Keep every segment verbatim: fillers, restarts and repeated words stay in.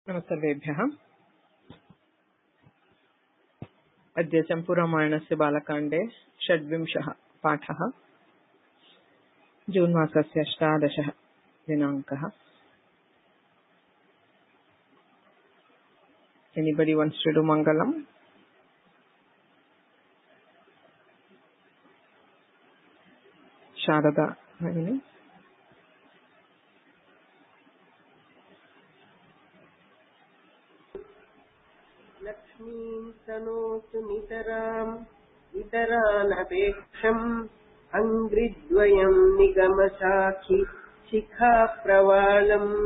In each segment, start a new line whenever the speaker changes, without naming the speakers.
नमस्तेभ्यः। अद्य चम्पूरामायणस्य बालकाण्डे षड्विंशः पाठः। जून् मासस्य अष्टादशः दिनाङ्कः। Anybody wants to do Mangalam? Sharada Bhagini.
लक्ष्मीं तनोतु नितरां नितरानपेक्षम् अङ्घ्रिद्वयं निगमसाखि शिखाप्रवालम्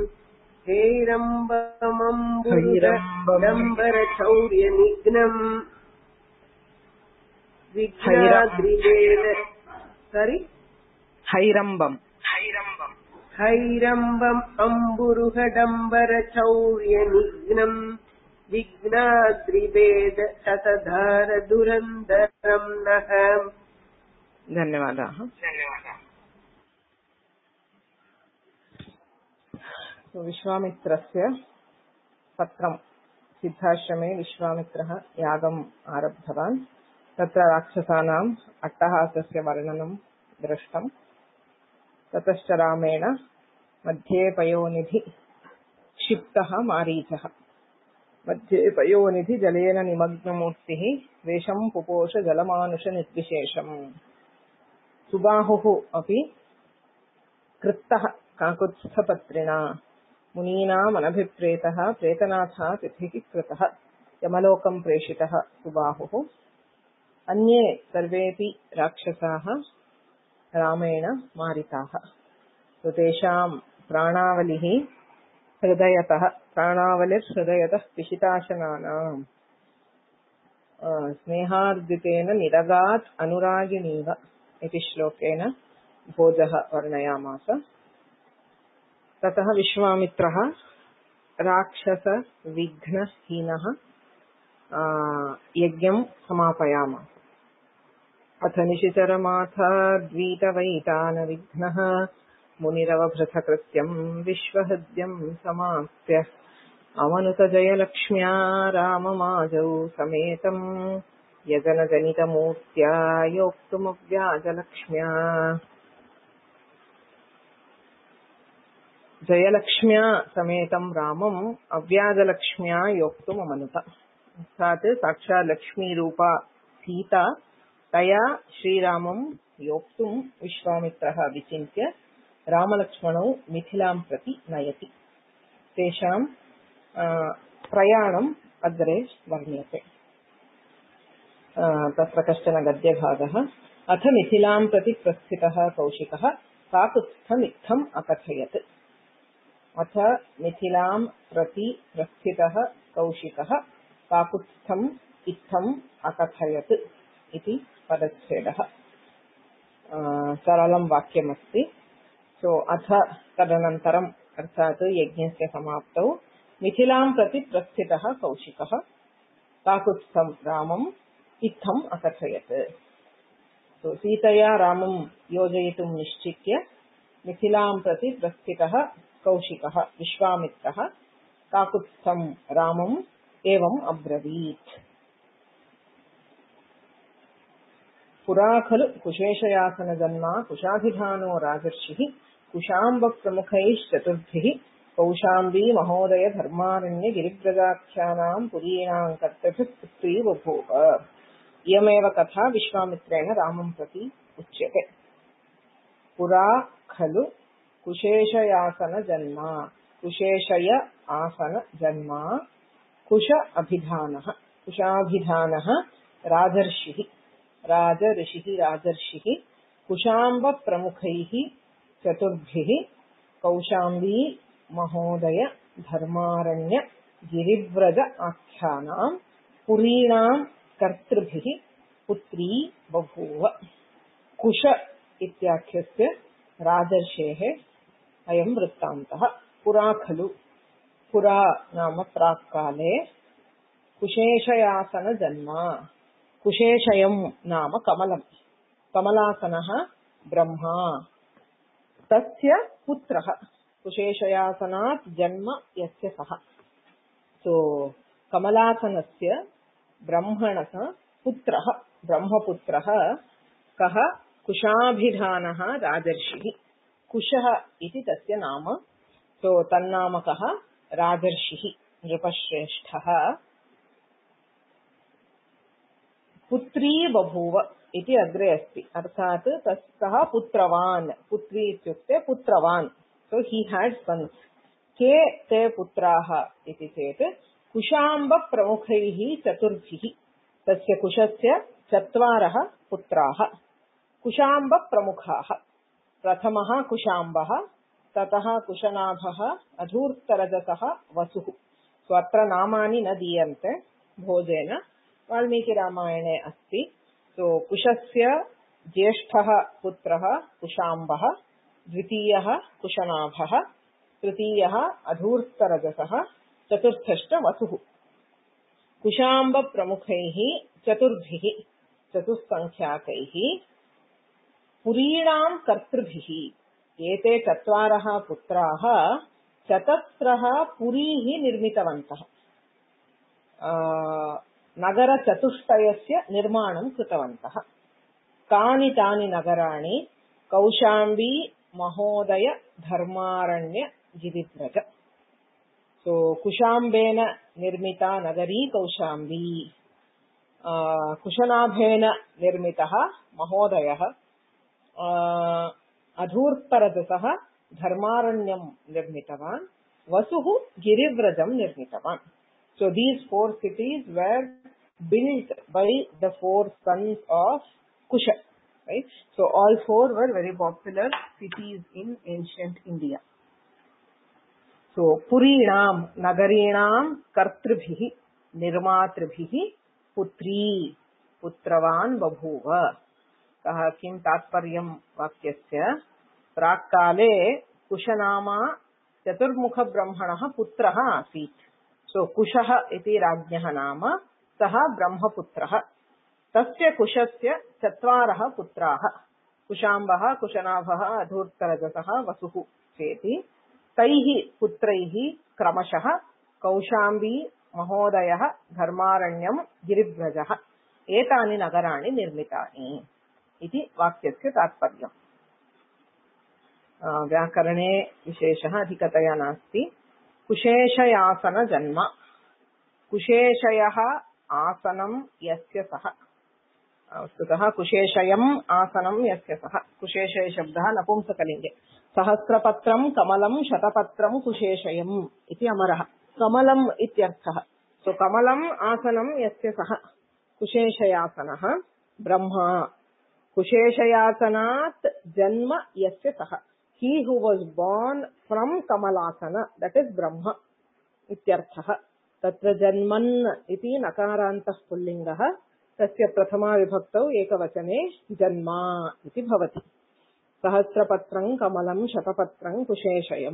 हैरम्बमम्बुरडम्बरचौर्यनिघ्नम् विघ्नाद्रिवेद सरि
हैरम्बम्
हैरम्बम् अम्बुरुहडम्बरचौर्यनिघ्नम् विघ्नाद्रिवेद शतधार दुरन्दरं नः।
धन्यवादाः। विश्वामित्रस्य पत्रं सिद्धाश्रमे विश्वामित्रः यागम् आरब्धवान्। तत्र राक्षसानाम् अट्टहासस्य वर्णनं दृष्टम्। ततश्च रामेण मध्ये पयोनिधि क्षिप्तः मारीचः। मध्ये पयोनिधि जलेन निमग्नमूर्तिः वेषं पुपोष जलमानुष निर्विशेषम्। सुबाहुः अपि कृत्तः काकुत्स्थपत्रिणा मुनीनाम् अनभिप्रेतः प्रेतनाथा तिथिः कृतः। यमलोकं प्रेषितः सुबाहुः। अन्ये सर्वेऽपि राक्षसाः रामेण मारिताः। तेषां प्राणावलिः हृदयतः प्राणावलिर्हृदयतः पिशिताशनानाम् स्नेहार्दितेन निरगात् अनुरागिणीव इति श्लोकेन भोजः वर्णयामास। ततः विश्वामित्रः राक्षसविघ्नहीनः यज्ञं समापयामास। अथ निशिचरमाथ द्वीतवैतानविघ्नः मुनिरवभृतकृत्यं विश्वहृद्यं समाप्य अमनुतजयलक्ष्म्या राममाजौ समेतं यजनजनितमूर्त्या योक्तुमव्याजलक्ष्म्या। जयलक्ष्म्या समेतं रामम् अव्याजलक्ष्म्या योक्तुममनुत। अर्थात् साक्षात् लक्ष्मीरूपा सीता तया श्रीरामं योक्तुं विश्वामित्रः विचिन्त्य रामलक्ष्मणौ मिथिलां प्रति नयति। तेषां प्रयाणम् अग्रे वर्ण्यते। तत्र कश्चन गद्यभागः। अथ मिथिलां प्रति प्रस्थितः कौशिकः काकुत्स्थमित्थम् अकथयत्। अथ मिथिलां प्रति प्रस्थितः कौशिकः काकुत्स्थम् इत्थम् अकथयत् इति पदच्छेदः। सरलं वाक्यमस्ति। सो अथ तदनन्तरम् अर्थात् यज्ञस्य समाप्तौ मिथिलां प्रति प्रस्थितः कौशिकः काकुत्स्थं रामम् इत्थम् अकथयत्। सो सीतया रामं योजयितुं निश्चित्य मिथिलां प्रति प्रस्थितः कौशिकः विश्वामित्रः काकुत्स्थं रामम् एवम् अब्रवीत्। पुरा खलु कुशेशयासनजन्मा कुशाभिधानो राजर्षिः कुशाम्बप्रमुखैश्चतुर्भिः कौशाम्बी महोदय धर्मारण्य गिरिव्रजाख्यानां पुरीणां कर्तभिः पुत्री बभूव। इयमेव कथा विश्वामित्रेण रामं प्रति उच्यते। पुरा खलु कुशेशयासनजन्मा कुशेशय आसन जन्मा कुश अभिधानः कुशाभिधानः राजर्षिः राजऋषिः राजर्षिः कुशाम्ब प्रमुखैः चतुर्भिः कौशाम्बी महोदय धर्मारण्य गिरिव्रज आख्यानां पुरीणां कर्तृभिः पुत्री बभूव। कुश इत्याख्यस्य राजर्षेः अयं वृत्तान्तः। पुरा खलु पुरा नाम प्राक्काले कुशेशयासनजन्मा कुशेशयं नाम कमलं कमलासनः ब्रह्मा तस्य पुत्रः कुशेशयासनात् जन्म यस्य सः सो कमलासनस्य ब्रह्मणः पुत्रः ब्रह्मपुत्रः कः कुशाभिधानः राजर्षिः कुशः इति तस्य नाम सो तन्नामकः राजर्षिः नृपश्रेष्ठः पुत्री बभूव इति अग्रे अस्ति अर्थात् तस्सः पुत्रवान् पुत्री इत्युक्ते पुत्रवान् सो ही हैड सन्स के ते पुत्राः इति चेत् कुशाम्ब प्रमुखैः चतुर्भिः तस्य कुशस्य चत्वारः पुत्राः कुशाम्ब प्रमुखाः प्रथमः कुशाम्बः ततः कुशनाभः अधूर्तरजसः वसुः सो अत्र नामानि न दीयन्ते भोजेन वाल्मीकिरामायणे अस्ति सो कुशस्य ज्येष्ठः पुत्रः कुशाम्बः द्वितीयः कुशनाभः तृतीयः अधूर्तरजसः चतुर्थश्च वसुः कुशाम्ब प्रमुखैः चतुर्भिः चतुस्सङ्ख्याकैः पुरीणां कर्तृभिः एते चत्वारः पुत्राः चतस्रः पुरीः निर्मितवन्तः नगरचतुष्टयस्य निर्माणं कृतवन्तः कानि तानि नगराणि कौशाम्बी महोदय धर्मारण्य गिरिव्रज सो कुशाम्बेन निर्मिता नगरी कौशाम्बी कुशनाभेन निर्मितः महोदयः अधूर्तरजसः धर्मारण्यं निर्मितवान् वसुः गिरिव्रजं निर्मितवान् so these four cities were built by the four sons of Kusha right so all four were very popular cities in ancient India so purinam nagarinam kartribhih nirmatribhih putri putravan babhuva कः किं तात्पर्यं वाक्यस्य प्राक्काले कुशनामा चतुर्मुखब्रह्मणः पुत्रः आसीत् सो कुशः इति राज्ञः नाम सः ब्रह्मपुत्रः तस्य कुशस्य चत्वारः पुत्राः कुशाम्बः कुशनाभः अधूर्तरजसः वसुः चेति तैः पुत्रैः क्रमशः कौशाम्बी महोदयः धर्मारण्यं गिरिव्रजः एतानि नगराणि निर्मितानि इति वाक्यस्य तात्पर्यम् व्याकरणे विशेषः अधिकतया नास्ति कुशेशयासन जन्म कुशेशयः आसनं यस्य सः वस्तुतः कुशेशयम् आसनं यस्य सः कुशेशय शब्दः नपुंसकलिङ्गे सहस्रपत्रं कमलं शतपत्रं कुशेशयम् इति अमरः कमलम् इत्यर्थः सो कमलम् आसनं यस्य सः कुशेशयासनः ब्रह्मा कुशेशयासनात् जन्म यस्य सः he who was born from kamalasana that is brahma ityarthah tatra janman iti nakarantah pullingah tasya prathama vibhaktau ekavachane janma iti bhavati sahasrapatram kamalam shatapatram kusheshayam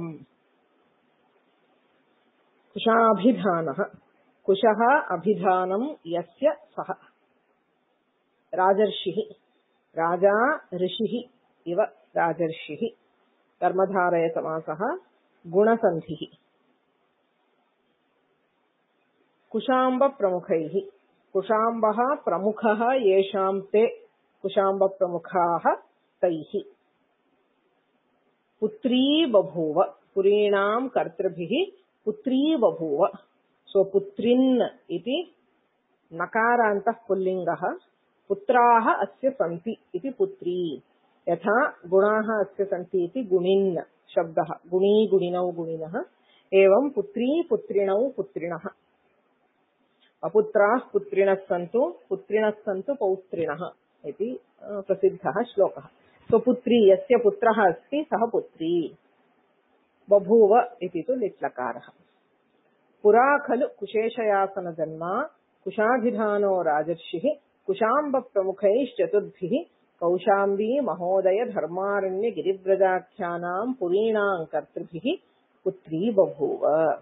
kushabhidhanah कुशः अभिधानं यस्य सः राजर्षिः राजा ऋषिः इव राजर्षिः कर्मधारय समासः गुणसन्धिः कुशाम्ब प्रमुखैः कुशाम्बः प्रमुखः येषां ते कुशाम्ब प्रमुखाः तैः पुत्री बभूव पुरीणां कर्तृभिः पुत्री बभूव सो पुत्रिन् इति नकारान्तः पुल्लिङ्गः पुत्राः अस्य सन्ति इति पुत्री यथा गुणाः अस्य सन्ति इति गुणिन् शब्दः गुणी गुणिनौ गुणिनः एवं पुत्री पुत्रिणौ पुत्रिणः अपुत्राः पुत्रिणः सन्तु पुत्रिणः सन्तु पौत्रिणः इति प्रसिद्धः श्लोकः सो पुत्री यस्य पुत्रः अस्ति सः पुत्री बभूव इति तु लिट्लकारः पुरा खलु कुशेशयासन जन्म कुशाभिधानो राजर्षिः कुशाम्ब प्रमुखैश्चतुर्भिः कौशाम्बी महोदय धर्मारण्य गिरिव्रजाख्यानां पुरीणां कर्तृभिः पुत्री बभूव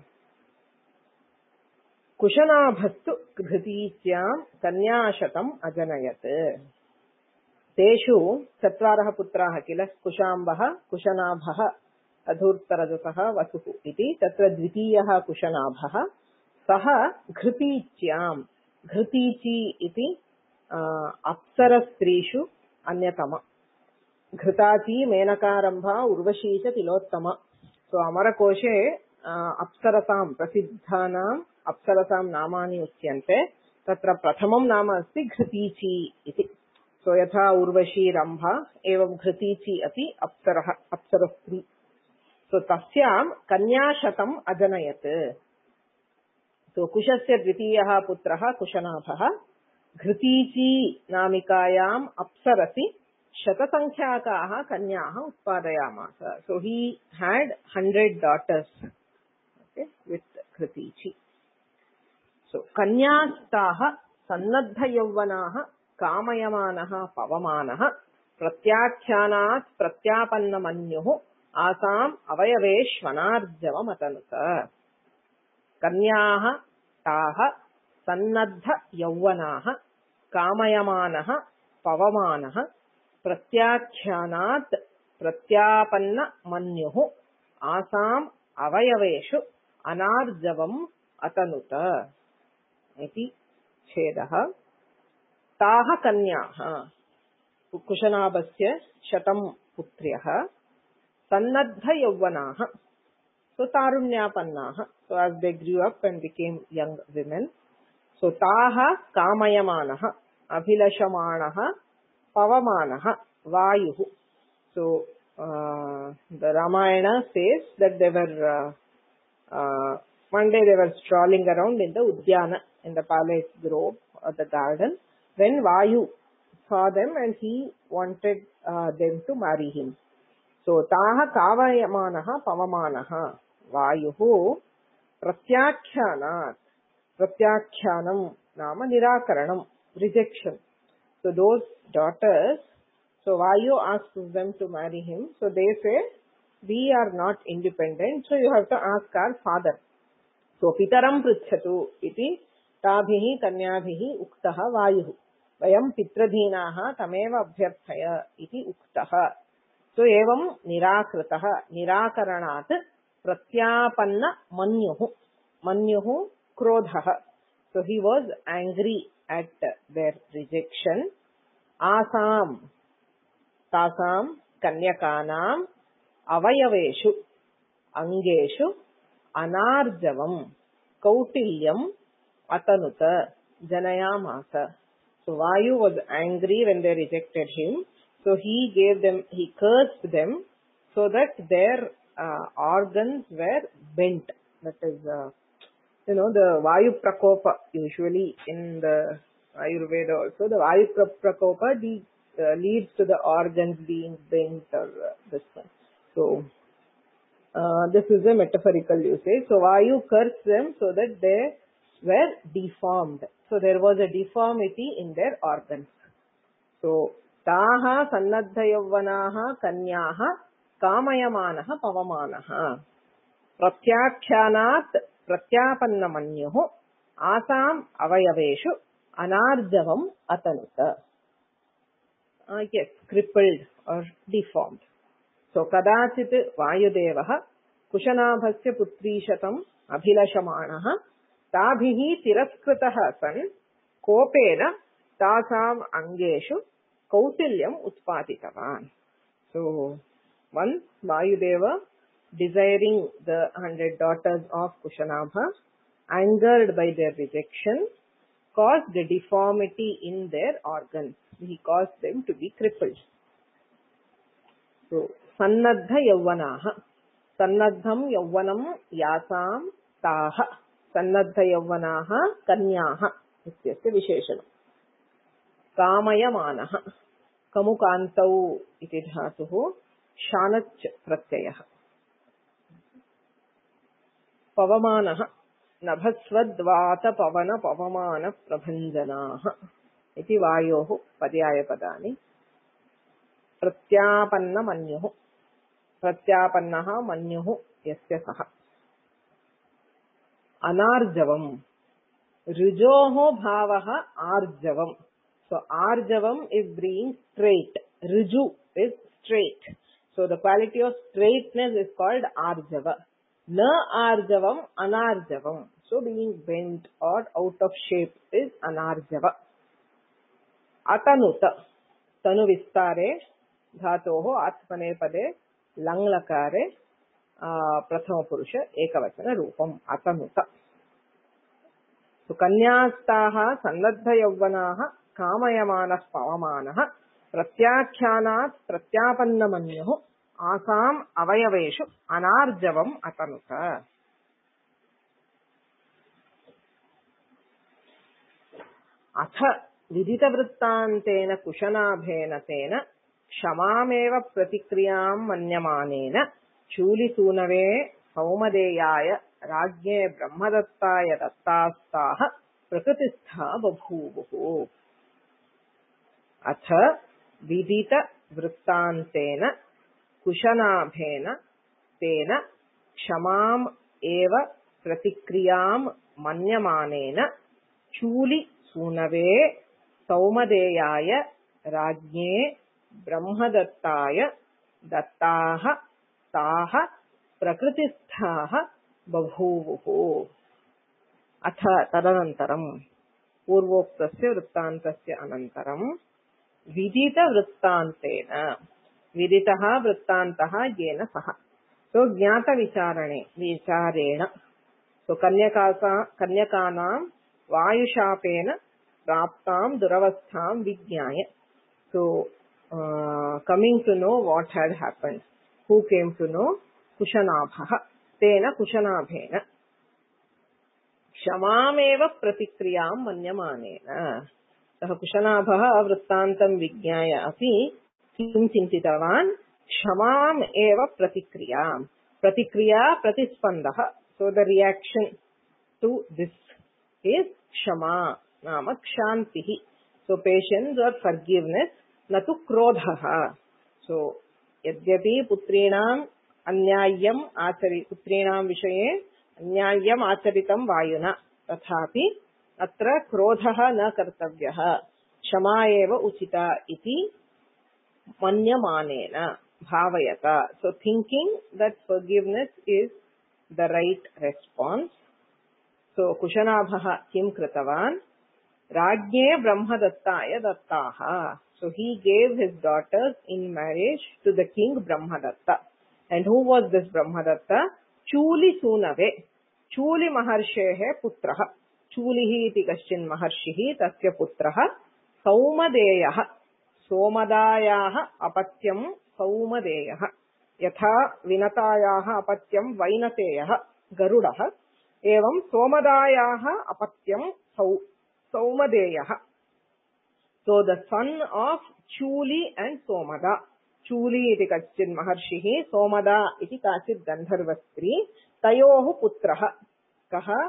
कुशनाभस्तु घृतीत्यां कन्याशतम् अजनयत् तेषु चत्वारः पुत्राः किल कुशाम्बः कुशनाभः अधूर्तरजसः वसुः इति तत्र द्वितीयः कुशनाभः सः घृतीच्याम् घृतीची इति अप्सरस्त्रीषु अन्यतम घृताची मेनकारम्भा उर्वशी च तिलोत्तम सो अमरकोशे अप्सरसां प्रसिद्धानाम् अप्सरसां नामानि उच्यन्ते तत्र प्रथमं नाम अस्ति घृतीची इति सो यथा उर्वशी रम्भा एवं घृतीची अपि अप्सरः अप्सरस्त्री सो तस्यां कन्याशतम् अजनयत् सो कुशस्य द्वितीयः पुत्रः कुशनाभः घृतीची नामिकायाम् अप्सरसि शतसङ्ख्याकाः कन्याः उत्पादयामास so he had hundred daughters okay with Ghritachi so कन्यास्ताः सन्नद्धयौवनाः कामयमानः पवमानः प्रत्याख्यानात् प्रत्यापन्नमन्युः आसाम् अवयवेष्वनार्जवमतनुत कन्याः ताः सन्नद्ध यौवनाः कामयमानः पवमानः प्रत्याख्यानात् प्रत्यापन्न मन्युः आसाम् अवयवेषु अनार्जवम् अतनुत इति छेदः ताः कन्याः कुशनाभस्य शतं पुत्र्यः सन्नद्ध यौवनाः so तारुण्यापन्नाः so as they grew up and became young women so ताः कामयमानः अभिलषमाणः पवमानः वायुः so uh, the Ramayana says that they were uh, uh, one day they were strolling around in the Udyana in the palace grove or the garden when Vayu saw them and he wanted uh, them to marry him so ताः कामयमानः पवमानः वायुः प्रत्याख्यानात् प्रत्याख्यानं नाम निराकरणं rejection so those daughters so Vayu asks them to marry him so they say we are not independent so you have to ask our father so pitaram pruchhatu iti ताभिः कन्याभिः उक्तः वायुः वयं पितृधीनाः तमेव अभ्यर्थय इति उक्तः so एवं निराकृतः निराकरणात् प्रत्यापन्न मन्युः मन्युः क्रोधः so he was angry at their rejection Assam तासाम कन्यकानाम अवयवेषु अंगेषु अनार्जवम कौटिल्यम अतनुत जनयामास so Vayu was angry when they rejected him so he gave them he cursed them so that their uh, organs were bent that is uh, you know the Vayu Prakopa usually in the Ayurveda also the Vayu Prakopa the, uh, leads to the organs being bent or uh, this one. So uh, this is a metaphorical usage. So Vayu cursed them so that they were deformed. So there was a deformity in their organs. So taha sannadha yavvanaha kanyaha कामयमानः पवमानः प्रत्याख्यानात् प्रत्यापन्नमन्युः Assam अवयवेषु अनार्जवम् अतनुत uh, yes crippled or deformed so कदाचित् वायुदेवः कुशनाभस्य पुत्रीशतम् अभिलषमाणः ताभिः तिरस्कृतः सन् Koppen तासाम् अंगेषु कौटिल्यम् उत्पादितवान् so once Vayudeva desiring the hundred daughters of Kushanabha angered by their rejection caused a deformity in their organs he caused them to be crippled so sannadha yavvanaha sannadham yavvanam yasam taha sannadha yavvanaha kanyaha ityasya visheshanam कामयमानः कमुकान्तौ इति धातुः शानच् प्रत्ययः पवमानः नभस्वद्वात पवन पवमान प्रभञ्जनाः इति वायोः पर्यायपदानि प्रत्यापन्नमन्युः प्रत्यापन्नः मन्युः यस्य सः अनार्जवम् ऋजोः भावः आर्जवम् so arjavam is being straight riju is straight so the quality of straightness is called arjava na arjavam anarjavam so also being bent or out of shape is anarjava. Atanuta. Tanu vistare dhatoho atmanepade langlakare prathama purusha ekavachana rupam atanuta. So kanyastaha sannadha yavvanaha kamayamanas pavamanaha pratyakhyanaat pratyapannamanyuh asam avayaveshu anarjavam atanuta. Atha vidita vrittantena kushanabhena tena kshamameva pratikriyam manyamanena chuli sunave saumadeyaya rajye brahmadattaya dattastaha prakritistha babhuvuhu. Atha vidita vrittantena kushanabhena tena kshamam eva pratikriyam manyamanena chuli sunave saumadeyaya rajye brahmadattaya dattaha taha prakritisthaha babhuvuhu. Atha tadanantaram purvoktasya vrittantasya anantaram vidita vrittantena viditaha vrittantaha yena saha. So jnata vicharane vicharena. So kanyakasa kanyakanam vayushapena praptam duravastham vijnaya. So uh, coming to know what had happened. Who came to know? Kushanabhaha. Tena kushanabhena kshamameva pratikriyam manyamanena. Saha kushanabhaha vrittantam vijnaya api kim chintitavan kshamam eva pratikriyam. Pratikriya pratispandaha. So the reaction to this is kshama nama kshantihi. So patience or forgiveness, natu krodhaha. So yadyapi putrinam anyayam achari putrinam vishaye anyayam acharitam vayuna tathapi atra krodhaha na kartavyah kshama eva uchita iti manyamanena bhavayata. So thinking that forgiveness is the right response. So Kushanabhaha kim kritavan rajye brahmadattaya dattaha. So he gave his daughters in marriage to the king Brahmadatta. And who was this Brahmadatta? Chuli sunave. Chuli maharshehe putraha. Chulihi iti kaschin maharshihi tasya putraha saumadeyaha. Somadayaha apatyam saumadeyaha. Yatha vinatayaha apatyam vainateyaha garudaha. Evam somadayaha apatyam sau saumadeyaha. So the son of Chuli and Somada. Chuli iti kachid maharshihi, Somada iti kachid gandharvastri, tayohu putraha. Kaha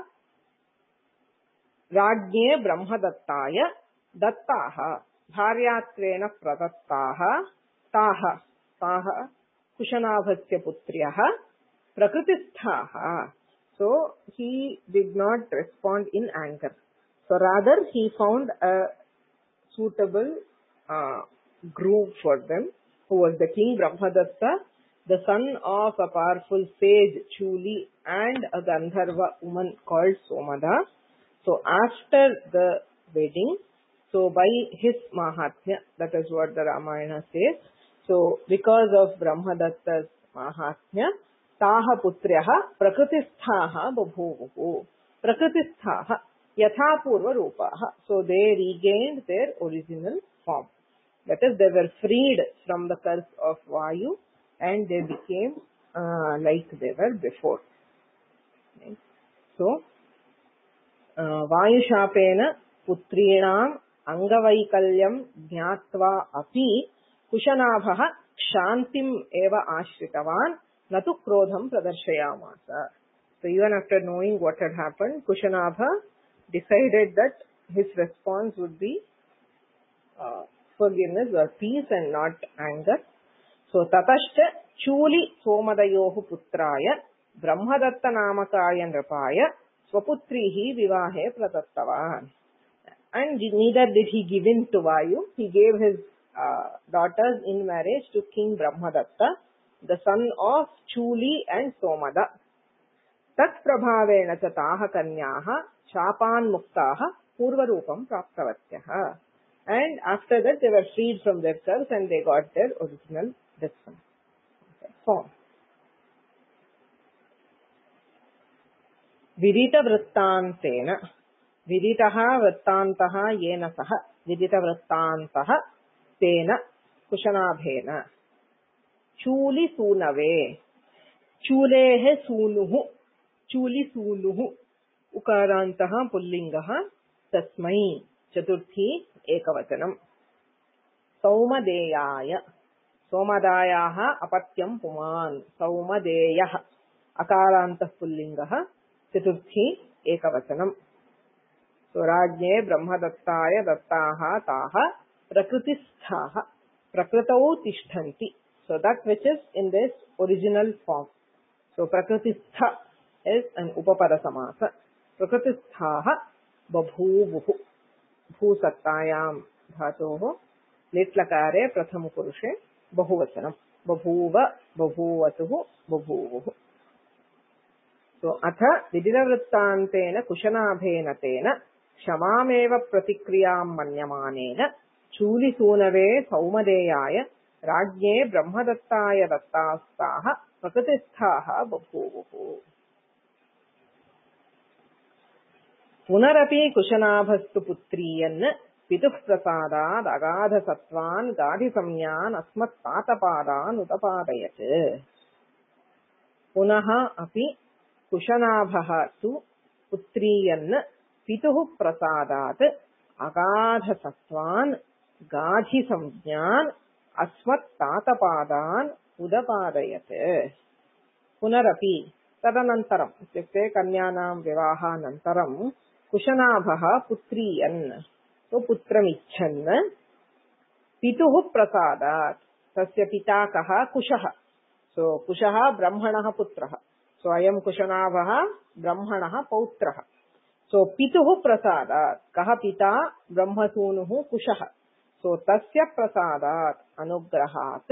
rajye brahmadattaya dattaha. Bharyatrena pradattaha. Taha. Taha kushanabhasya putriyaha prakritisthaha. So he did not respond in anger. So rather he found a suitable uh, groom for them, who was the king Brahmadatta, the son of a powerful sage Chuli and a Gandharva woman called Somada. So after the wedding, so by his Mahatmya, that is what the Ramayana says. So because of Brahmadatta's Mahatmya, Taha putryaha prakritisthaha babhuvuhu. Prakritisthaha yatha purva rupaha. So they regained their original form. That is, they were freed from the curse of Vayu and they became uh, like they were before. Okay. So, uh, Vayu shapena putrinam angavaikalyam jnatva api kushanabhaha kshantim eva ashritavan natu krodham pradarshayamasa. So even after knowing what had happened, Kushanabha decided that his response would be uh, forgiveness or peace and not anger. So tatashcha chuli somadayohu putraya brahmadatta namakaya nrapaya swaputrihi vivahe pradattavan. And neither did he give in to Vayu. He gave his uh, daughters in marriage to King Brahmadatta, the son of Chuli and Somada. तत् प्रभावेण च ताः कन्याः शापान् मुक्ताः पूर्वरूपं प्राप्तवत्यः. And after that they were freed from their curse and they got their original destiny form. विदित वृत्तान्तेन विदितः वृत्तान्तः येन सह विदित वृत्तान्तः तेन कुशनाभेन चूलि सूनवे चूलेः सूनुः चूलि सूनुः उकारान्तः पुल्लिङ्गः तस्मै चतुर्थी एकवचनम्. सौमदेयाय सोमदायाः अपत्यं पुमान् सौमदेयः अकारान्तः पुल्लिङ्गः चतुर्थी एकवचनम्. स्वराज्ञे ब्रह्मदत्ताय दत्ताः ताः प्रकृतिस्थाः प्रकृतौ तिष्ठन्ति. So that which is in this original form. So prakritistha is an upapada samasa. Prakritisthaah babhuvuh. Bhusattayam dhatoh litlakare pratham purushe bahuvachanam. Babhuva babhuvatuh babhuvuh. So atha vididavrittantena kushanabhena tena shamameva pratikriyam manyamanena chuli sunave saumadeyaya राज्ञे ब्रह्मदत्ताय दत्तास्ताः प्रकृतिस्थाः बभूवुः. पुनरपि कुशनाभस्तु पुत्रीयन् पितुः प्रसादाद् अगाधसत्त्वान् गाधिसंज्ञान् अस्मत्पातपादान् उदपादयत्. पुनः अपि कुशनाभः तु पुत्रीयन् पितुः प्रसादात् अगाधसत्त्वान् गाधिसंज्ञान् अस्मत्तातपादान् उदपादयत्. पुनरपि तदनन्तरम् इत्युक्ते कन्यानां विवाहानन्तरं कुशनाभः पुत्रीयन् तो पुत्रमिच्छन् पितुः प्रसादात् तस्य पिता कः कुशः. सो कुशः ब्रह्मणः पुत्रः. सो अयं कुशनाभः ब्रह्मणः पौत्रः. सो पितुः प्रसादात् कः पिता ब्रह्मसूनुः कुशः. So tasya prasadat anugrahat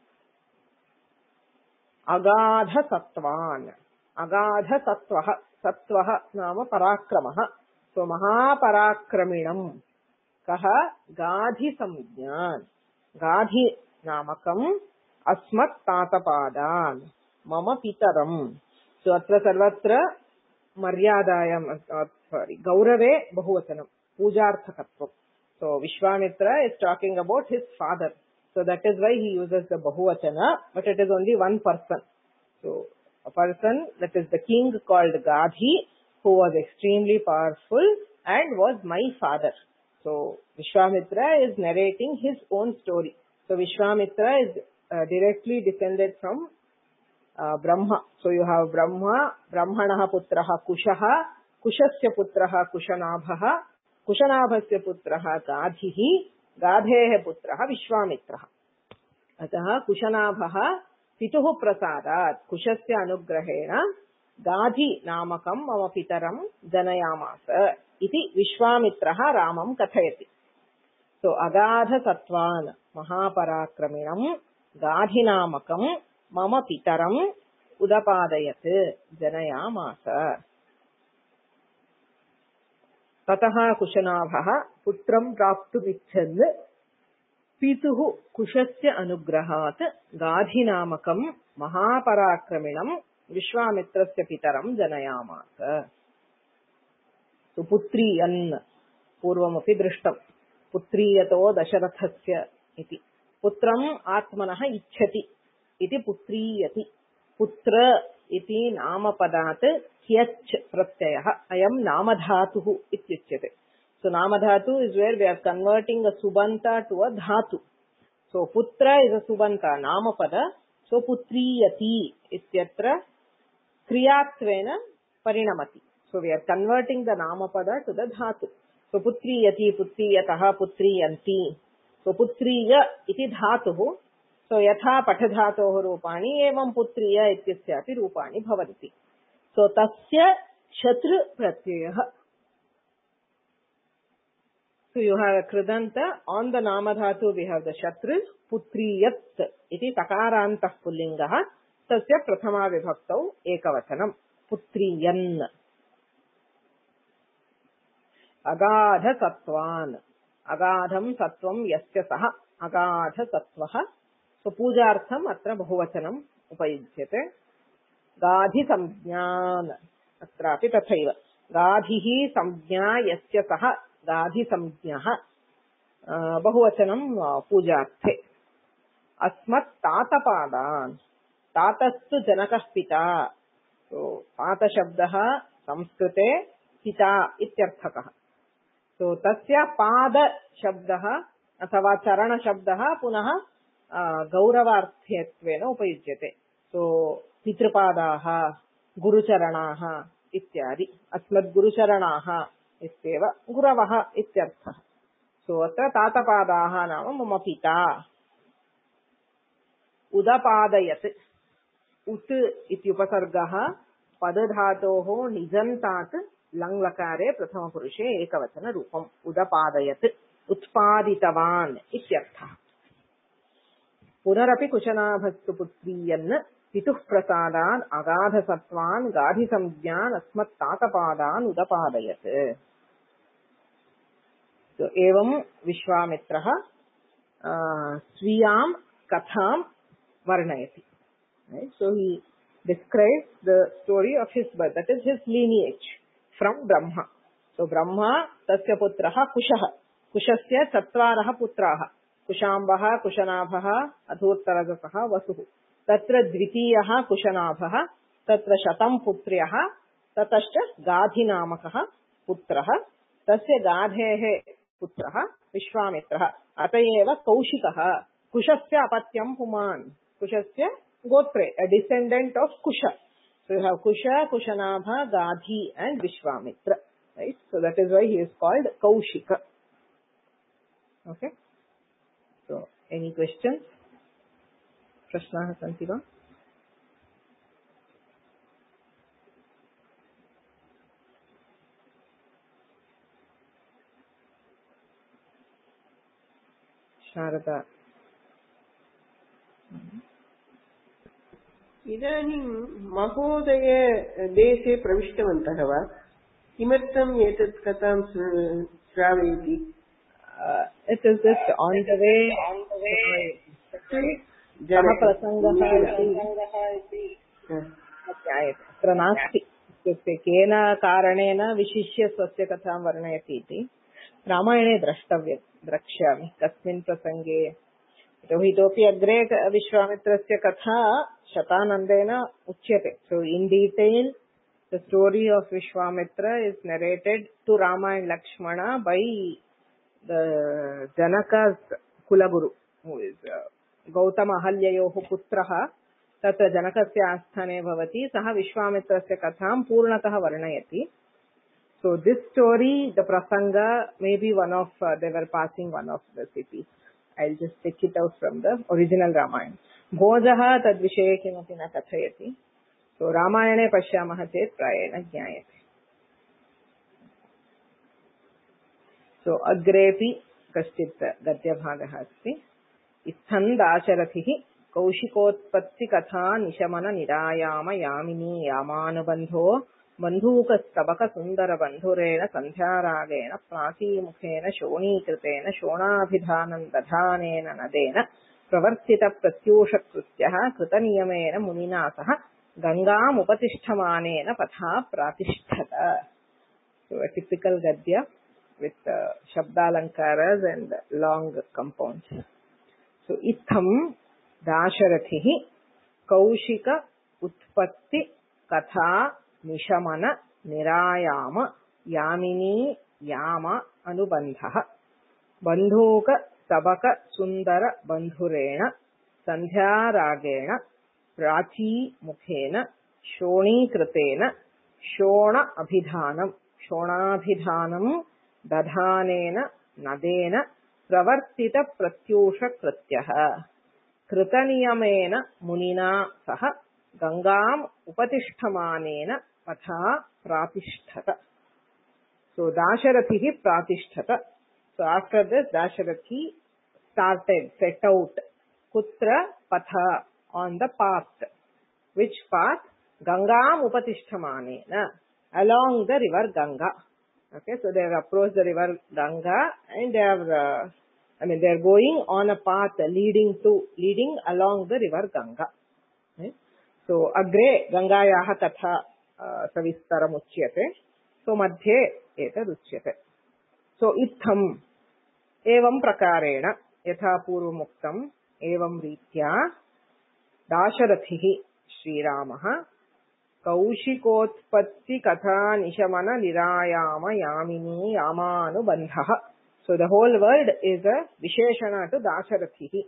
agadha sattvan agadha sattvaha sattvaha nama parakramah. So mahaparakraminam kaha gadhi samjnan gadhi namakam asmat tatapadan mama pitaram. So atra sarvatra maryadayam sorry gaurave bahuvachanam pujarthakatvam. So Vishwamitra is talking about his father. So that is why he uses the Bahuvachana, but it is only one person. So a person, that is the king called Gadhi, who was extremely powerful and was my father. So Vishwamitra is narrating his own story. So Vishwamitra is uh, directly descended from uh, Brahma. So you have Brahma, Brahmanaha putraha Kushaha, Kushasya putraha Kushanabhaha, कुशनाभस्य पुत्रः गाधिः गाधेः पुत्रः विश्वामित्रः. अतः कुशनाभः पितुः प्रसादात् कुशस्य अनुग्रहेण गाधि नामकं मम पितरं जनयामास इति विश्वामित्रः रामं कथयति. सो अगाधसत्त्वान् महापराक्रमिणं गाधि नामकं मम पितरं उदपादयत् जनयामास. ततः कुशनाभः पुत्रं प्राप्तुमिच्छन् पितुः कुशस्य अनुग्रहात् गाधिनामकं महापराक्रमिणं विश्वामित्रस्य पितरं जनयामास. सुपुत्रीयन् पूर्वमपि दृष्टम्. पुत्रीयतो दशरथस्य इति. पुत्रम् आत्मनः इच्छति इति पुत्रीयति. पुत्र इति नामपदात् ह्यच् प्रत्ययः अयं नामधातुः इत्युच्यते. So namadhatu is where we are converting a subanta to a dhatu. So putra is a subanta namapada. So putriyati ityatra kriyatvena parinamati. So we are converting the namapada to the dhatu. So putriyati, putriyataha, putriyanti. So putriya iti dhatuhu. So yatha patadhatoh rupani evam putriya ityasyapi rupani bhavanti. So tasya shatru pratyayah. So you have a kridanta. On the namadhatu we have the shatru. Putriyat iti takarantah pullingaha. Tasya prathama vibhaktau ekavachanam. पुत्रियन् अगाध सत्वान् अगाधं सत्वं यस्य सः अगाध सत्वः सो पूजार्थम् अत्र बहुवचनम् उपयुज्यते गाधि संज्ञान् अत्रापि तथैव गाधिः संज्ञा यस्य सः गाधि संज्ञः बहुवचनं पूजार्थे अस्मत् तातपादान् तातस्तु जनकः पिता तो तातशब्दः संस्कृते पिता इत्यर्थकः तो तस्य पाद शब्दः अथवा चरण शब्दः पुनः गौरवार्थत्वेन उपयुज्यते तो पितृपादाः गुरुचरणाः इत्यादि अस्मद्गुरुचरणाः इत्येव गुरवः इत्यर्थः सो अत्र तातपादाः नाम मम पिता उदपादयत् उत् इत्युपसर्गः पदधातोः निजन्तात् लङ्लकारे प्रथमपुरुषे एकवचनरूपम् उदपादयत् उत्पादितवान् इत्यर्थः पुनरपि कुशनाभस्तु पुत्रीयन् पितुः प्रसादान् अगाधसत्त्वान् गाधिसंज्ञान् अस्मत्तातपादान् उदपादयत् तो एवं विश्वामित्रः स्वीयां कथां वर्णयति so he describes the story of his birth, that is his lineage from Brahma. So Brahma tasya putrah Kushah, Kushasya चत्वारः पुत्राः कुशाम्बः कुशनाभः अधूत्तरजसः वसुः तत्र द्वितीयः कुशनाभः तत्र शतं पुत्र्यः ततश्च गाधिनामकः पुत्रः तस्य गाधेः पुत्रः विश्वामित्रः अत एव कौशिकः कुशस्य अपत्यं पुमान् कुशस्य Gotre a descendant of Kusha. So you have Kusha, Kushanabha, Gadhi and Vishwamitra, right? So that is why he is called Kaushika. Okay. So any questions? Prashnaah santi va? Sharada.
इदानीं महोदय देशे प्रविष्टवन्तः वा किमर्थम् एतत् कथां श्रावयति
It is just on the way जनः प्रसङ्गः इति ज्ञायते अत्र नास्ति इत्युक्ते केन कारणेन विशिष्य स्वस्य कथां वर्णयति इति रामायणे द्रष्टव्यं द्रक्ष्यामि कस्मिन् प्रसङ्गे यतोहि इतोपि अग्रे विश्वामित्रस्य कथा शतानन्देन उच्यते so in detail the story of Vishwamitra is narrated to Ram and Lakshman by the Janak's कुलगुरु हू इज गौतम अहल्ययोः पुत्रः तत्र जनकस्य आस्थाने भवति सः विश्वामित्रस्य कथां पूर्णतः वर्णयति सो दिस् स्टोरी द प्रसंग may be one of they were passing one of the city I'll just take it out from the original Ramayana. Bhojah tadvishaye kimapi na kathayati. So Ramayane pashyamah chet prayena jnayate. So agrepi kaschit gadya bhagah asti. Ithan dasharathihi kaushikotpatti katha nishamana nirayama yamini yamanubandho बन्धूकस्तबक सुंदर बंधुरेण संध्यारागेण प्राचीमुखेन शोणीकृतेन शोणाभिधानं दधानेन नदेन प्रवर्तित प्रत्यूषकृत्यः कृतनियमेन मुनिना सह गंगामुपतिष्ठमानेन पथा प्रातिष्ठत. So a typical gadya with uh, shabdalankaras and long compounds. So itham dasharathihi kaushika utpatti katha निशमन निरायाम Yamini याम अनुबंधः बंधूक स्तबक सुंदर बंधुरेण संध्यारागेण प्राची मुखेन शोणीकृतेन शोण अभिधानं शोणाभिधानं दधानेन नदेन प्रवर्तित प्रत्यूषकृत्यः कृतनियमेन मुनिना सह गंगाम उपतिष्ठमानेन पथा प्रातिष्ठत. So Dasharathihi pratishthat. So after this Dasharathi started, set out. Kutra patha, on the path. Which path? Gangam upatishtamanena, along the river Ganga. Okay, so they have approached the river Ganga and they have, uh, I mean, they are going on a path leading to, leading along the river Ganga. Right? So, agre Gangayaha katha uh, savistaram uchyate. So, madhye etad uchyate. So, itham evam prakarena yatha purvamuktam evam ritya dasharathihi Sriramaha Kaushikotpatti Katha Nishamana Nirayama Yamini Yamanubandhaha. So the whole word is a Visheshana to Dasharathihi.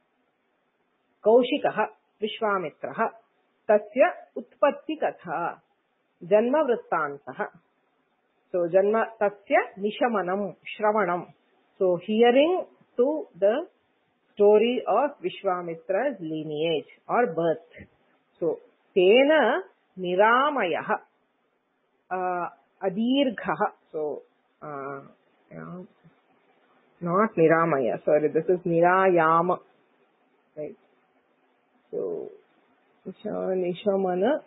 Kaushikaha Vishwamitraha Tasya Utpatti Katha Janma Vrittantaha. So Janma Tasya Nishamanam Shravanam. So hearing to the story of Vishwamitra's lineage or birth. So Tena Niramayaha uh, Adirghaha. So, uh, yeah, not Niramaya, sorry, this is Nirayama. Right. So, Nishamana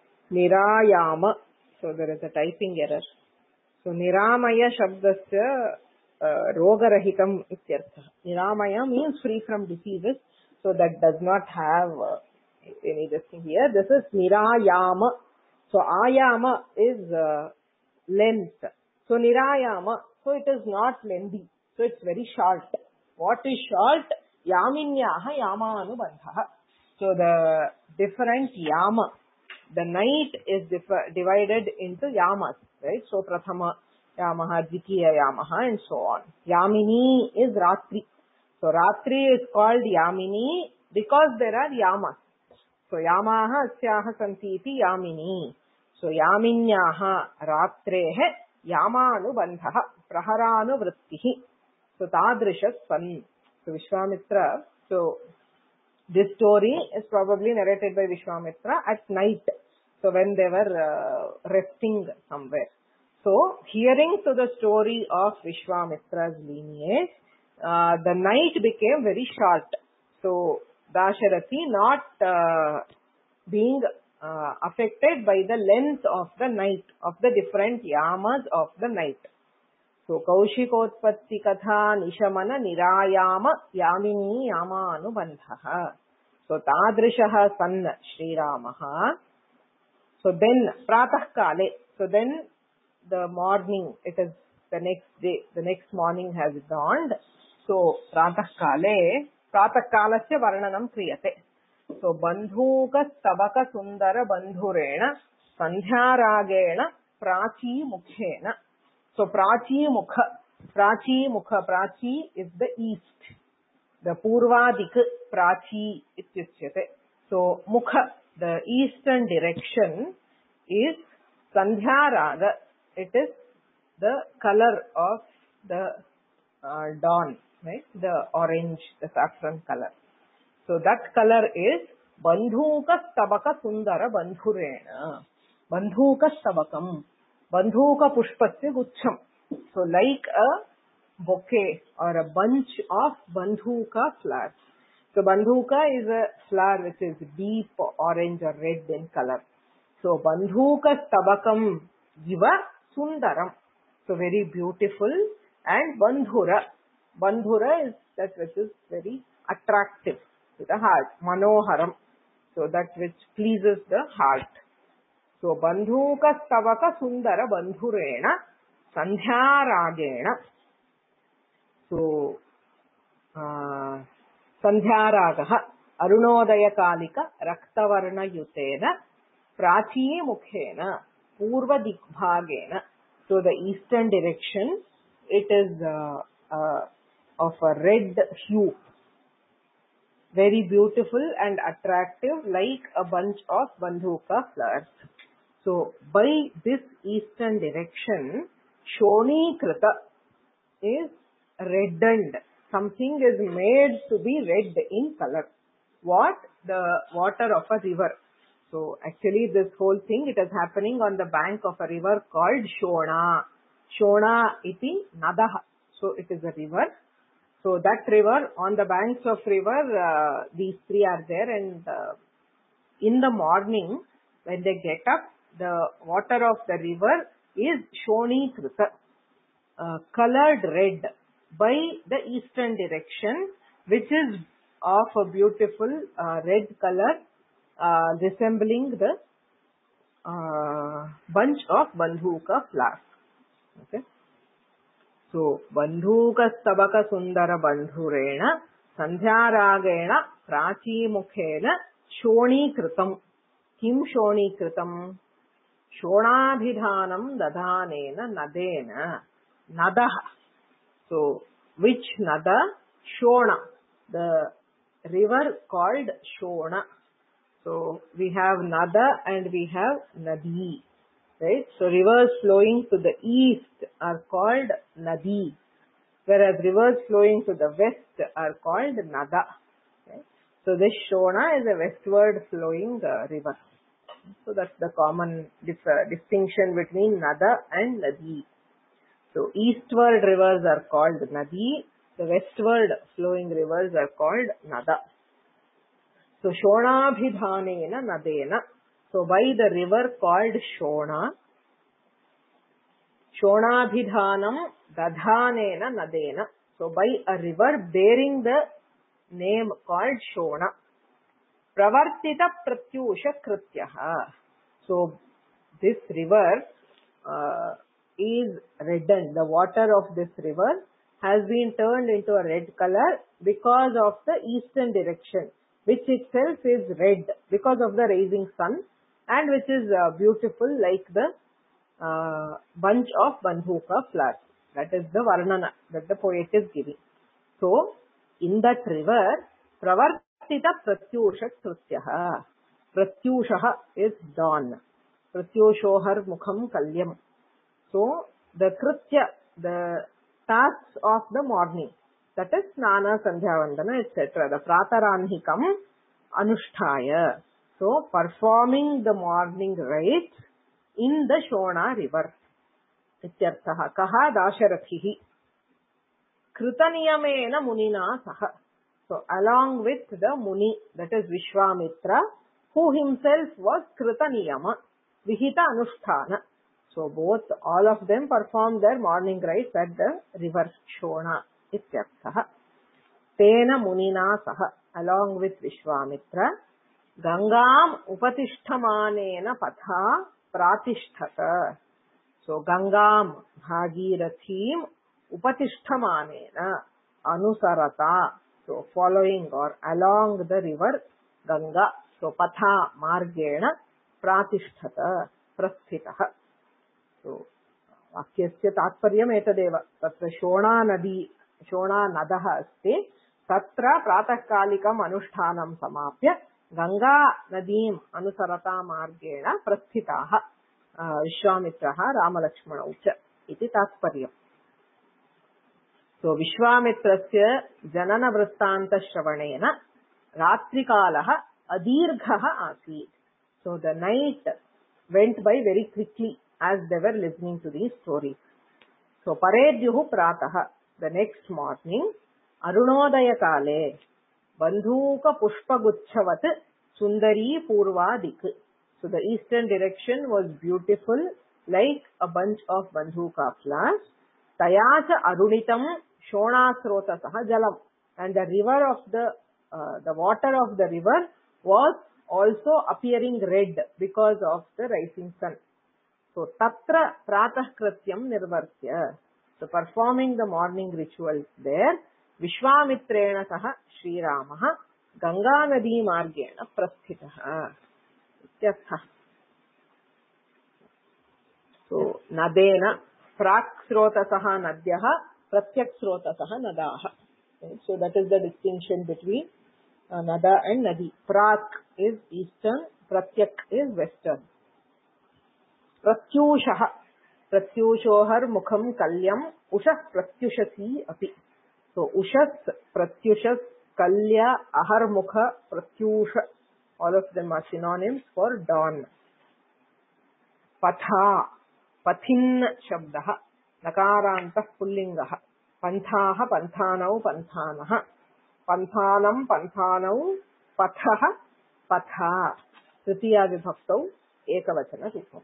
Nirayama. So, there is a typing error. So, Niramaya Shabdasya uh, Rogarahitam ityartha. Niramaya means free from diseases. So, that does not have uh, any this thing here. This is Nirayama. So Ayama is uh, length. So Nirayama, so it is not lengthy. So it's very short. What is short? Yaminyaha Yamanubandhaha. So the different Yama, the night is dif- divided into Yamas, right? So Prathama Yamaha, Dvitiya Yamaha and so on. Yamini is Ratri. So Ratri is called Yamini because there are Yamas. So Yamaha Asyaha Santiti Yamini. So Yaminyaha Ratrehe Yamanubandhaha Praharanu Vrittihi. So Tadrisha San. So Vishwamitra. So this story is probably narrated by Vishwamitra at night. So when they were uh, resting somewhere. So hearing to the story of Vishwamitra's lineage, uh, the night became very short. So Dasharathi not uh, being uh, affected by the length of the night, of the different yamas of the night. So Kaushikotpatti Katha Nishamana Nirayama Yamini Yama Anubandhaha. So Tadrishaha San Sriramaha. So then Pratah Kale. So then the morning, it is the next day, the next morning has dawned. So Pratah Kale. Pratah Kalasya Varnanam Kriyate. So Bandhuka Stabaka Sundara Bandhurena Sandhyaragena Prachi Mukhena. So Prachi Mukha. Prachi Mukha. Prachi is the east. The Purvadik Prachi ityuchyate. So Mukha, the eastern direction is Sandhyaraga. It is the color of the uh, dawn, right? The orange, the saffron color. So that color is Bandhuka Stabaka Sundara Bandhurena. Bandhuka Stabakam. Bandhuka Pushpasya Gucham. So like a bouquet or a bunch of Bandhuka flowers. So Bandhuka is a flower which is deep orange or red in color. So Bandhuka Stabakam Jiva Sundaram. So very beautiful. And Bandhura. Bandhura is that which is very attractive to the heart. Manoharam. So that which pleases the heart. So Bandhuka Stavaka Sundara Bandhurena Sandhyaragena. So uh, Sandhyaragaha Arunodaya Kalika Raktavarna Yutena Prachi Mukhena Purva Dikbhagena. So the eastern direction, it is uh, uh, of a red hue. Very beautiful and attractive like a bunch of Bandhuka flowers. So by this eastern direction, Shoni Krita is reddened. Something is made to be red in color. What? The water of a river. So actually this whole thing, it is happening on the bank of a river called Shona. Shona iti Nadaha. So it is a river. So that river, on the banks of river, uh, these three are there, and uh, in the morning, when they get up, the water of the river is Shonikrita, uh, colored red by the eastern direction, which is of a beautiful uh, red color, uh, resembling the uh, bunch of bandhuka flowers. Okay. So, bandhuka stabaka sundara bandhurena sandhyaragena prachimukhena Shonikritam. Kim Shonikritam? Shonabhidhanam dadhanena nadena. Nadaha. So, which nada? Shona. The river called Shona. So, we have nada and we have nadi. Right? So, rivers flowing to the east are called nadi, whereas rivers flowing to the west are called nada. Okay? So, this Shona is a westward flowing uh, river. So, that's the common dif- uh, distinction between nada and nadi. So, eastward rivers are called nadi, the westward flowing rivers are called nada. So, Shonabhidhanena nadena. So, by the river called Shona, Shonabhidhanam dadhanena nadena. So, by a river bearing the name called Shona. Pravartita pratyusha krityaha. So, this river uh, is reddened. The water of this river has been turned into a red color because of the eastern direction, which itself is red because of the rising sun, and which is uh, beautiful like the uh, bunch of bandhuka flowers. That is the varnana that the poet is giving. So, in that river, pravartita pratyusha krutyaha. Pratyushaha is dawn. Pratyushohar mukham kalyam. So, the kritya, the tasks of the morning, that is snana, sandhya vandana, et cetera. The prataranhikam anushtaya. So, performing the morning rites in the Shona river. Ityarthaha. Kaha dasharathihi. Kritaniyamena munina saha. So, along with the muni, that is Vishwamitra, who himself was Kritaniyama, Vihita Anusthana. So, both, all of them performed their morning rites at the river Shona. Ityarthaha. Tena munina saha. Along with Vishwamitra, Gangam upatishtamanena patha pratishtata. So, Gangam Bhagirathim upatishtamanena anusarata. So, following or along the river Ganga. So, patha margena pratishtata prasthitaha. So, vakyasya tatparyam etadeva. Tatra Shona nadi, Shona nadaha asti. Tatra pratakalikam anushtanam samapya Ganga nadim anusarata margena prasthitaha. Vishwamitraha Ramalakshmanaucha. Iti tatparyam. So, Vishwamitrasya janana vristanta shravanena ratrikalaha adirghaha asit. So, the night went by very quickly as they were listening to these stories. So, paredyuhu prataha. The next morning, arunodaya kale bandhuka pushpaguchhavat sundari purvadik. So, the eastern direction was beautiful like a bunch of bandhuka flowers. Tayacha arunitam shonasrotasaha jalam. And the river of the, uh, the water of the river was also appearing red because of the rising sun. So, tatra pratah kratyam nirvartya. So, performing the morning rituals there, Vishwamitrena saha Sri Ramaha Ganga Nadi Margena Prasthitaha. So, Nadena Prak Srotasaha Nadyaha Pratyak Srotasaha Nadaha. Okay, so, that is the distinction between uh, Nada and Nadi. Prak is eastern, Pratyak is western. Pratyushaha. Pratyushohar mukham kalyam ushah pratyushasi api. So, ushas, pratyushas, kalya, ahar mukha, pratyusha. All of them are synonyms for dawn. Patha. Pathin shabdaha. Nakarantah pullingaha. Panthaha panthanau panthanaha. Panthanam panthanau pathaha patha. Tritiya vibhaktau ekavachana rupam.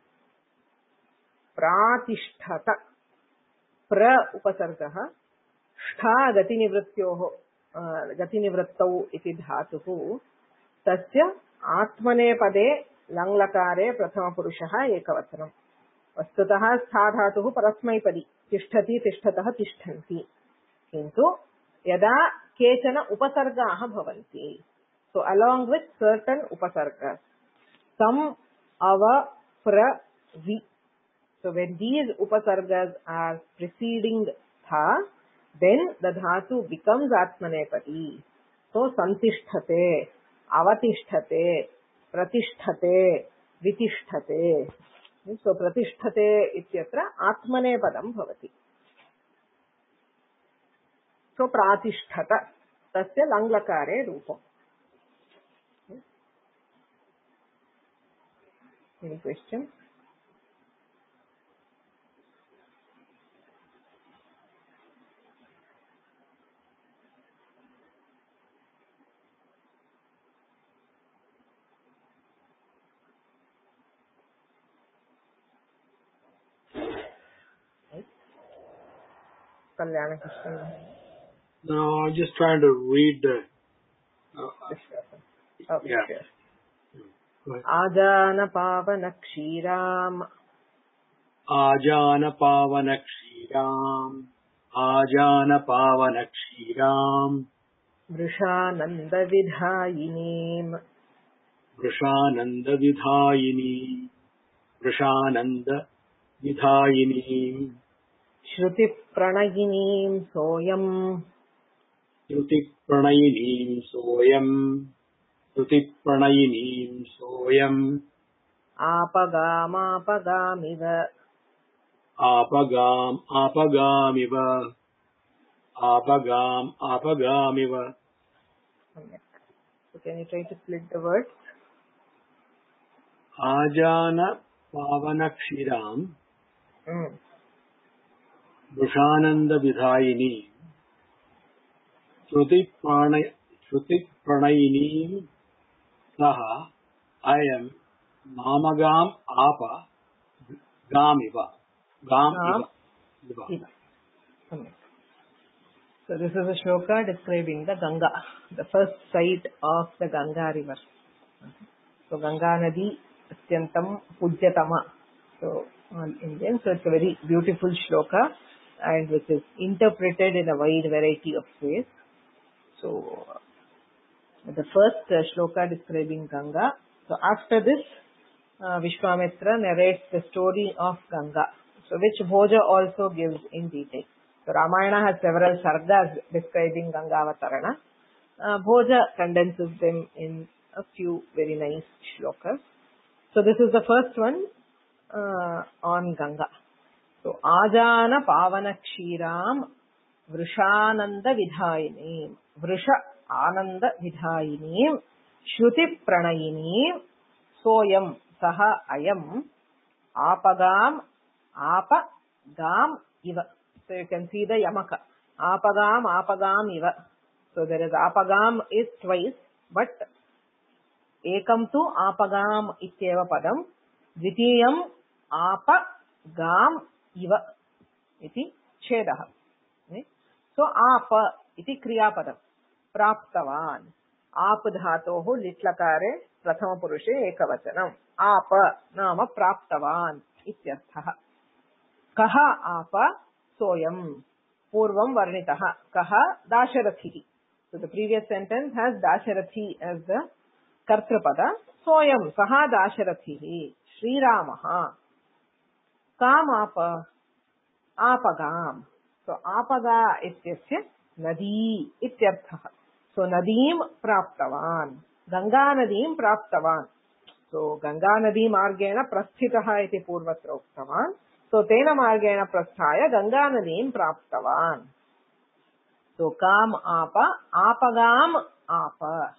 Pratishtata pra upasargah shtha gatinivrityoh gatinivrittau iti dhatuः tasya atmane pade langlakare prathama purushah ekavachanam. Vastutah stha dhatuः parasmaipadi tishtati tishtatah tishtanti. Kintu yada kechana upasargaah bhavanti. So along with certain upasargas, some, ava, pra, vi. So when these upasargas are preceding tha, then the dhatu becomes atmanepadi. So santisthate, avatisthate, pratisthate, vitisthate. So pratisthate ityatra atmanepadam bhavati. So pratisthata tasya langlakare rupam. Any question? Kalyana Krishna.
No, I'm just trying to read the. Uh,
okay,
yeah.
Sure.
Go ahead.
Ajana pavana kshiram.
Ajana pavana kshiram. Ajana pavana kshiram.
Vrishananda vidhayinim.
Vrishananda vidhayini. Vrishananda vidhayini.
Shruti pranayinim soyam.
Shruti pranayinim soyam. Shruti pranayinim soyam.
Apagam apagamiva.
Apagam apagamiva. Apagam apagamiva.
So can you try to split the words?
Ajana pavana kshiram.
Mm.
Vrishananda vidhayini. Shruti pranay Shruti pranayini saha ayam namagam apa gamiva. Gam
Gam
iva.
iva. So this is a shloka describing the Ganga, the first sight of the Ganga river. So Ganga Nadi Atyantam Pujyatama. So on Indian, so it's a very beautiful shloka and which is interpreted in a wide variety of ways. So the first uh, shloka describing Ganga. So after this, uh, Vishwamitra narrates the story of Ganga, so which Bhoja also gives in detail. So Ramayana has several sargas describing Ganga Avatarana. Uh, Bhoja condenses them in a few very nice shlokas. So this is the first one uh, on Ganga. So Ajana Pavana Kshiram Vrishananda Vidhayini. Vrisha Ananda Vidhayini. Shruti Pranayini. Soyam Saha Ayam Apagam Apa Gam Iva. So you can see the Yamaka. Apagam Apagam Iva. So there is Apagam is twice, but Ekam tu Apagam ityeva padam. Dvitiyam Apagam Iva. Iti Chedaha. So Apa iti Kriya padam. Praptavan. Apa dhatoho litlakare prathama purushe ekavachanam. Apa nama praptavan ityarthaha. Kaha apa soyam. Purvam varnitaha. Kaha Dasharathi. So the previous sentence has Dasharathi as the Kartrapada. Soyam saha Dasharathi. Sri Ramaha. Kam apa. Apagam. So apaga ityasya nadi ityarthaha. So nadim praptavan. Ganga nadim praptavan. So Ganga nadi margena prasthitaha iti purvatra uktavan. So tena margena prasthaya Ganga nadim praptavan. So kam apa, apagam apa.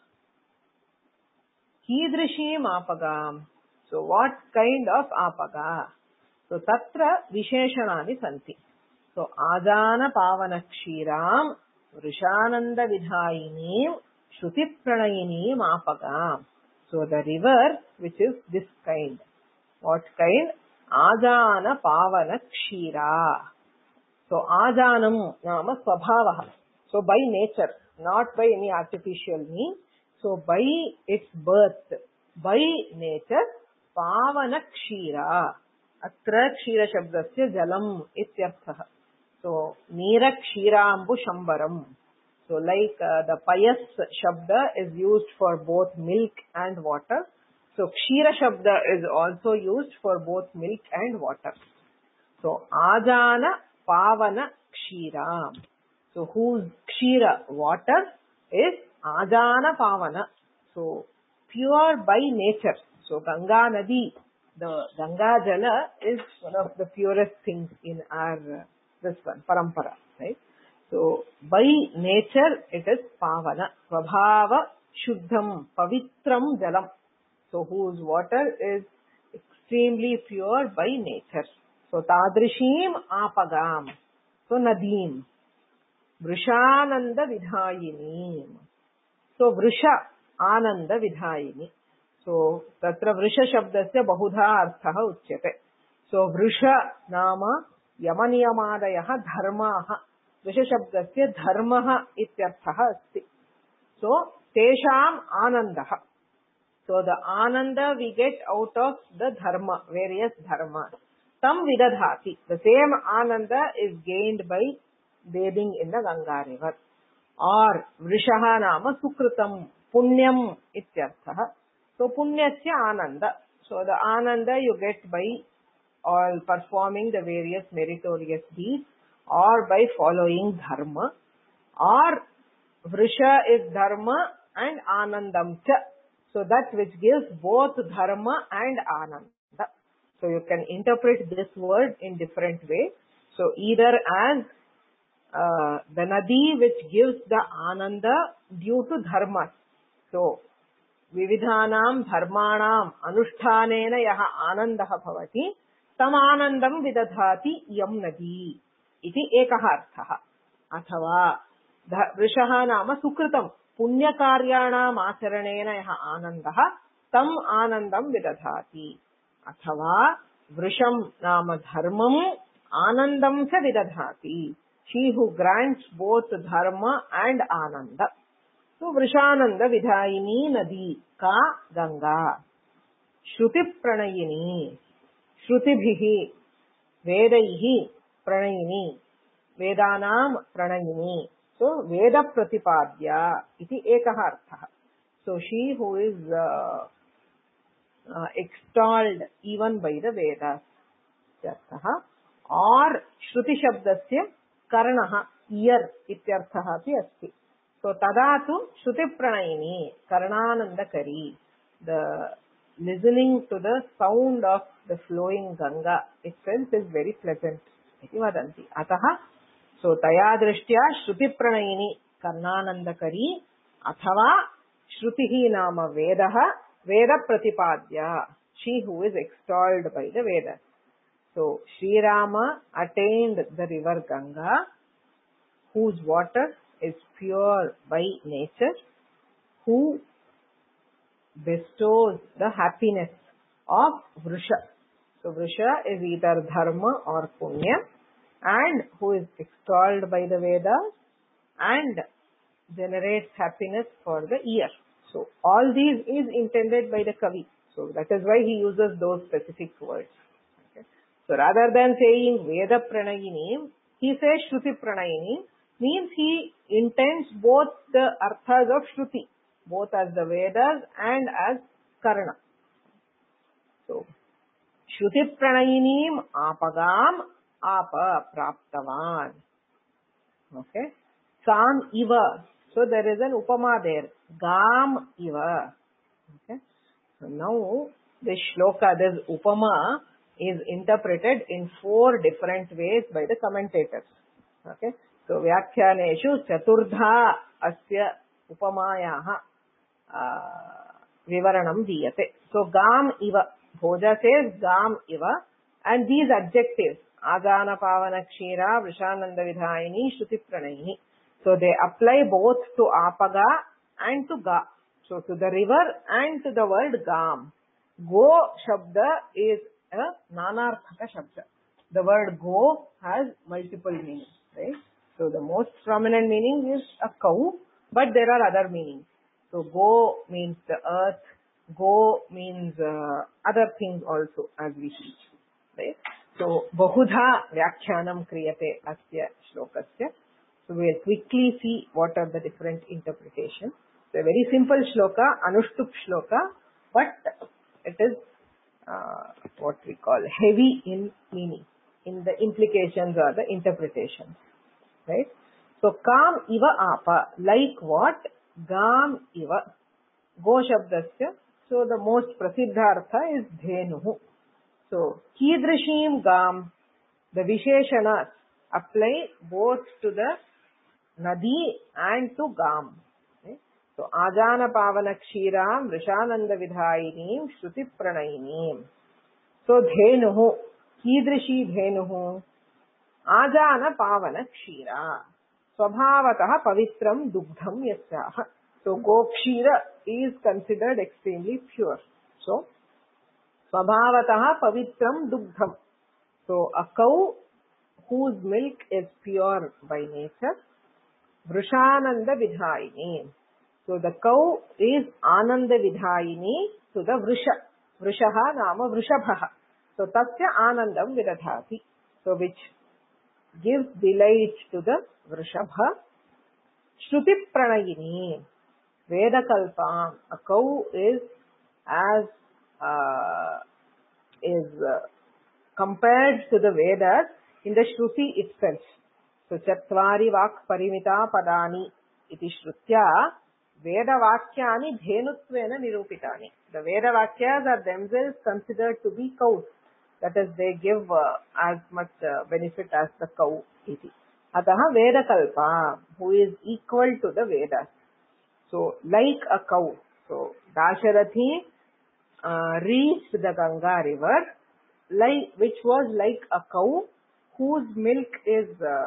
Kidrishim apagam. So what kind of apaga? So tatra visheshanani santi. So Ajana Pavana Kshiram Vrishananda Vidhayinim Shruti Pranayinim Apagam. So the river which is this kind. What kind? Ajana pavana kshira. So ajanam nama swabhavaha. So by nature, not by any artificial means. So by its birth, by nature, pavana kshira. Atra kshira shabdasya jalam ityarthaha. So nira kshirambu shambaram. So like uh, the payas shabda is used for both milk and water. So kshira shabda is also used for both milk and water. So ajana pavana kshira. So whose kshira, water, is ajana pavana. So pure by nature. So Ganga Nadi, the Ganga Jala is one of the purest things in our, uh, this one, parampara, right? So by nature it is pavana. Svabhava shuddham pavitram jalam. So whose water is extremely pure by nature. So tadrishim apagam. So nadim. Vrishananda vidhayini. So vrisha ananda vidhayini. So tatra vrisha shabdasya bahudha arthaha uchyate. So vrisha nama yamaniyamadayaha dharmaha. Vrisha shabdasya dharmaha ityarthaha asti. So tesham anandaha. So the ananda we get out of the dharma, various dharmas. Tam vidadhati. The same ananda is gained by bathing in the Ganga river. Or vrishaha nama sukritam punyam ityarthaha. So punyasya ananda. So the ananda you get by all performing the various meritorious deeds or by following dharma. Or vrisha is dharma and anandam cha. So that which gives both dharma and ananda. So you can interpret this word in different ways. So either as uh, the nadi which gives the ananda due to dharma. So vividhanam dharmanam anushtanena yaha anandaha bhavati tam anandam vidadhati yam nadi iti ekaha arthaha. Athava vrishaha nama sukritam punya karyanam acharanena yaha anandaha tam anandam vidadhati. Athava vrisham nama dharmam anandam cha vidadhati. She who grants both dharma and ananda. So vrishananda vidhayini nadi ka Ganga. Shruti pranayini. Shrutibhihi vedaihi pranayini. Vedanam pranayini. So veda pratipadya iti ekaha arthaha. So she who is uh, uh, extolled even by the Vedas. Ityarthaha. Or shruti shabdasya karnaha, ear ityarthaha api asti. So tadatu shruti pranayini karnanandakari. The listening to the sound of the flowing Ganga itself is very pleasant. Iti vadanti. Ataha. So taya drishtya shruti pranayini karnanandakari athava shrutihi nama vedaha veda pratipadya. She who is extolled by the Vedas. So Sri Rama attained the river Ganga, whose water is pure by nature, who bestows the happiness of Vrisha. So Vrisha is either dharma or punya, and who is extolled by the Vedas and generates happiness for the ear. So all these is intended by the Kavi. So that is why he uses those specific words. Okay. So rather than saying Veda Pranayini, he says Shruti Pranayini, means he intends both the arthas of Shruti, both as the Vedas and as Karna. So Shruti Pranayinim apagam apa praptavan. Okay. Sam iva. So there is an upama there. Gam iva. Okay. So now this shloka, this upama is interpreted in four different ways by the commentators. Okay. So Vyakhyaneshu Chaturdha Asya Upamayaha Vivaranam Diyate. So Gam Iva. Bhoja says Gam Iva. And these adjectives, Ajana Pavana Kshira, Vrishananda Vidhayini, Shruti Pranayini. So they apply both to Apaga and to Ga. So to the river and to the word Gam. Go Shabda is a nanarthaka shabda. The word go has multiple meanings, right? So the most prominent meaning is a cow, but there are other meanings. So go means the earth, go means uh, other things also, as we teach, right? So bahudha vyakhyanam kriyate asya shlokasya. So we'll quickly see what are the different interpretations. So a very simple shloka, anushtup shloka, but it is uh, what we call heavy in meaning, in the implications or the interpretations, right? So kam iva apa, like what? Gam iva. Go shabdasya. So the most prasiddhartha is dhenuhu. So kidrishim gam, the visheshanas apply both to the nadi and to gam. Okay? So ajana pavana kshiram vrishananda vidhayinim shruti pranayinim. So dhenuhu, kidrishi dhenuhu, ajana pavana kshira. Swabhavataha pavitram dugdham yasyaha. So gokshira is considered extremely pure. So swabhavataha pavitram dugdham. So a cow whose milk is pure by nature. Vrishananda vidhayini. So the cow is ananda vidhayini to the vrisha. Vrishaha nama vrishabhaha. So tasya anandam vidadhati. So which gives delight to the vrishabha. Shruti pranayini. Vedakalpam. A cow is as uh, is uh, compared to the Vedas in the Shruti itself. So Chatvari Vak Parimita Padani iti Shrutya Veda Vakyani Dhenutvena Nirupitani. The Veda Vakyas are themselves considered to be cows. That is, they give uh, as much uh, benefit as the cow iti. Ataha Vedakalpa, who is equal to the Vedas. So, like a cow. So, Dasharathi uh, reached the Ganga river, like, which was like a cow, whose milk is uh,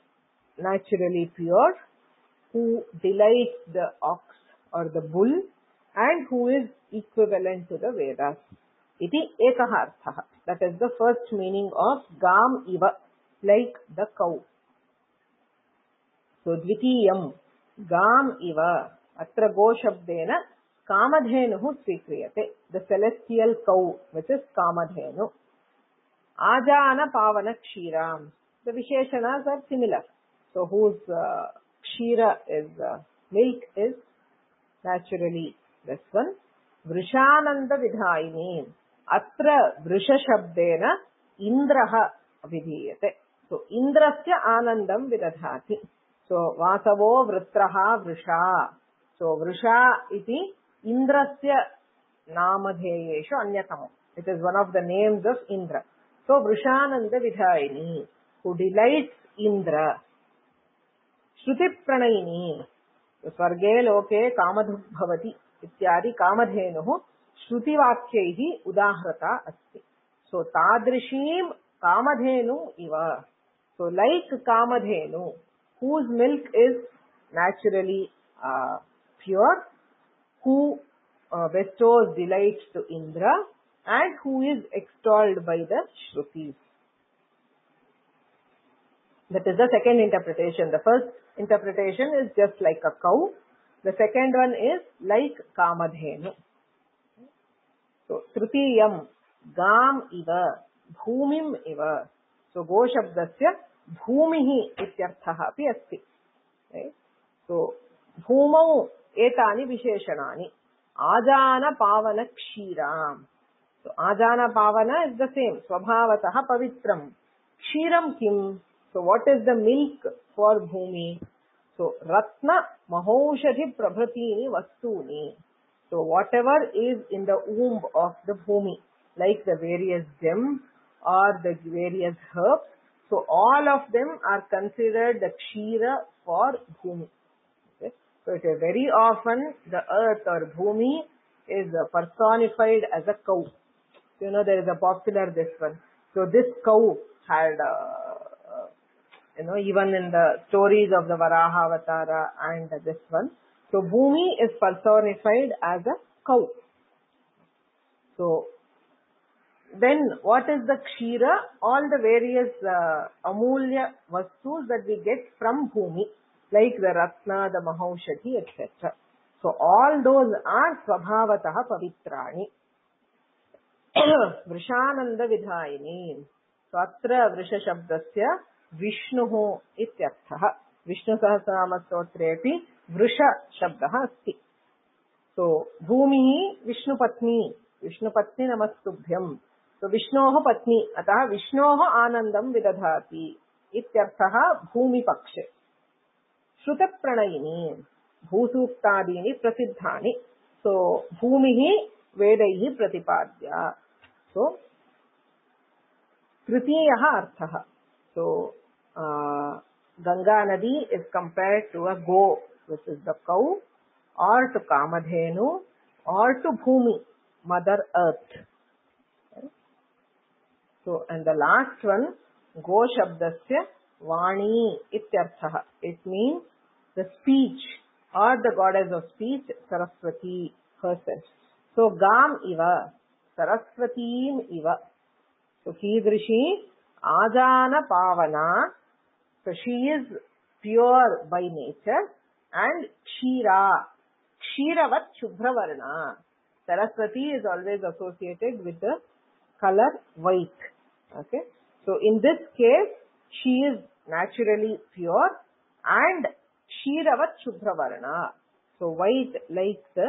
naturally pure, who delights the ox or the bull, and who is equivalent to the Vedas. Iti ekaha arthaha. That is the first meaning of gam iva, like the cow. So, dvitiyam, gam iva, atra go shabdena, kamadhenuhu svikriyate. The celestial cow, which is kamadhenu. Ajana pavana kshiram. The visheshanas are similar. So, whose uh, kshira is, uh, milk is naturally this one. Vrishananda vidhayini. Atra vrisha shabdena indraha vidhiyate. So, indrasya anandam vidadhati. So, vasavo vritraha vrisha. So, vrisha iti indrasya namadheyeshu anyatam. It is one of the names of Indra. So, vrishananda vidhayini, who delights Indra. Shruti pranayini. So, svarge loke kamadhuk bhavati ityadi kamadhenuhu shruti vakyaihi udahrata asti. So, tadrishim kamadhenu iva. So, like kamadhenu, whose milk is naturally uh, pure, who uh, bestows delight to Indra, and who is extolled by the Shrutis. That is the second interpretation. The first interpretation is just like a cow. The second one is like Kamadhenu. So, Trutiyam, Gam iva, Bhumim iva. So, Go Shabdasya, Bhumihi ityarthaha api asti. Right? So, Bhumau etani visheshanani. Ajana pavana kshiram. So, Ajana pavana is the same. Swabhavataha pavitram. Kshiram kim. So, what is the milk for Bhumi? So, Ratna Mahaushadhi Prabhatini Vastuni. So, whatever is in the womb of the Bhumi, like the various gems or the various herbs, so all of them are considered the Kshira for Bhumi. Okay? So, it is very often the earth or Bhumi is personified as a cow. So, you know, there is a popular this one. So, this cow had uh, You know, even in the stories of the Varaha Avatara and this one. So, Bhumi is personified as a cow. So, then what is the kshira? All the various uh, amulya vastus that we get from bhumi, like the ratna, the mahaushati, et cetera. So all those are svabhavataha pavitrani. Vrishananda vidhayini. So atra vrisha shabdasya Vishnuhu ityarthaha. Vishnu sahasranama stotrepi vrisha shabdaha asti. So bhumihi Vishnu patni. Vishnu patni namastubhyam. So Vishnoho patni. Ataha Vishnoho anandam vidadhati. Ityarthaha bhumi pakshe. Shruta pranayini. Bhusuktadini prasiddhani. So bhumihi vedaihi pratipadya. So tritiyaha arthaha. So uh, Ganga Nadi is compared to a go, which is the cow, or to Kamadhenu, or to Bhumi, Mother Earth. Okay. So, and the last one, Go Shabdasya Vani Ityarthaha. It means the speech, or the goddess of speech, Saraswati herself. So, Gam Iva, Saraswatim Iva. So, Kidrishi, Ajana Pavana. So, she is pure by nature, and Kshira, Kshiravat Shubhravarna. Saraswati is always associated with the color white. Okay. So, in this case, she is naturally pure and Kshiravat Shubhravarna. So, white like the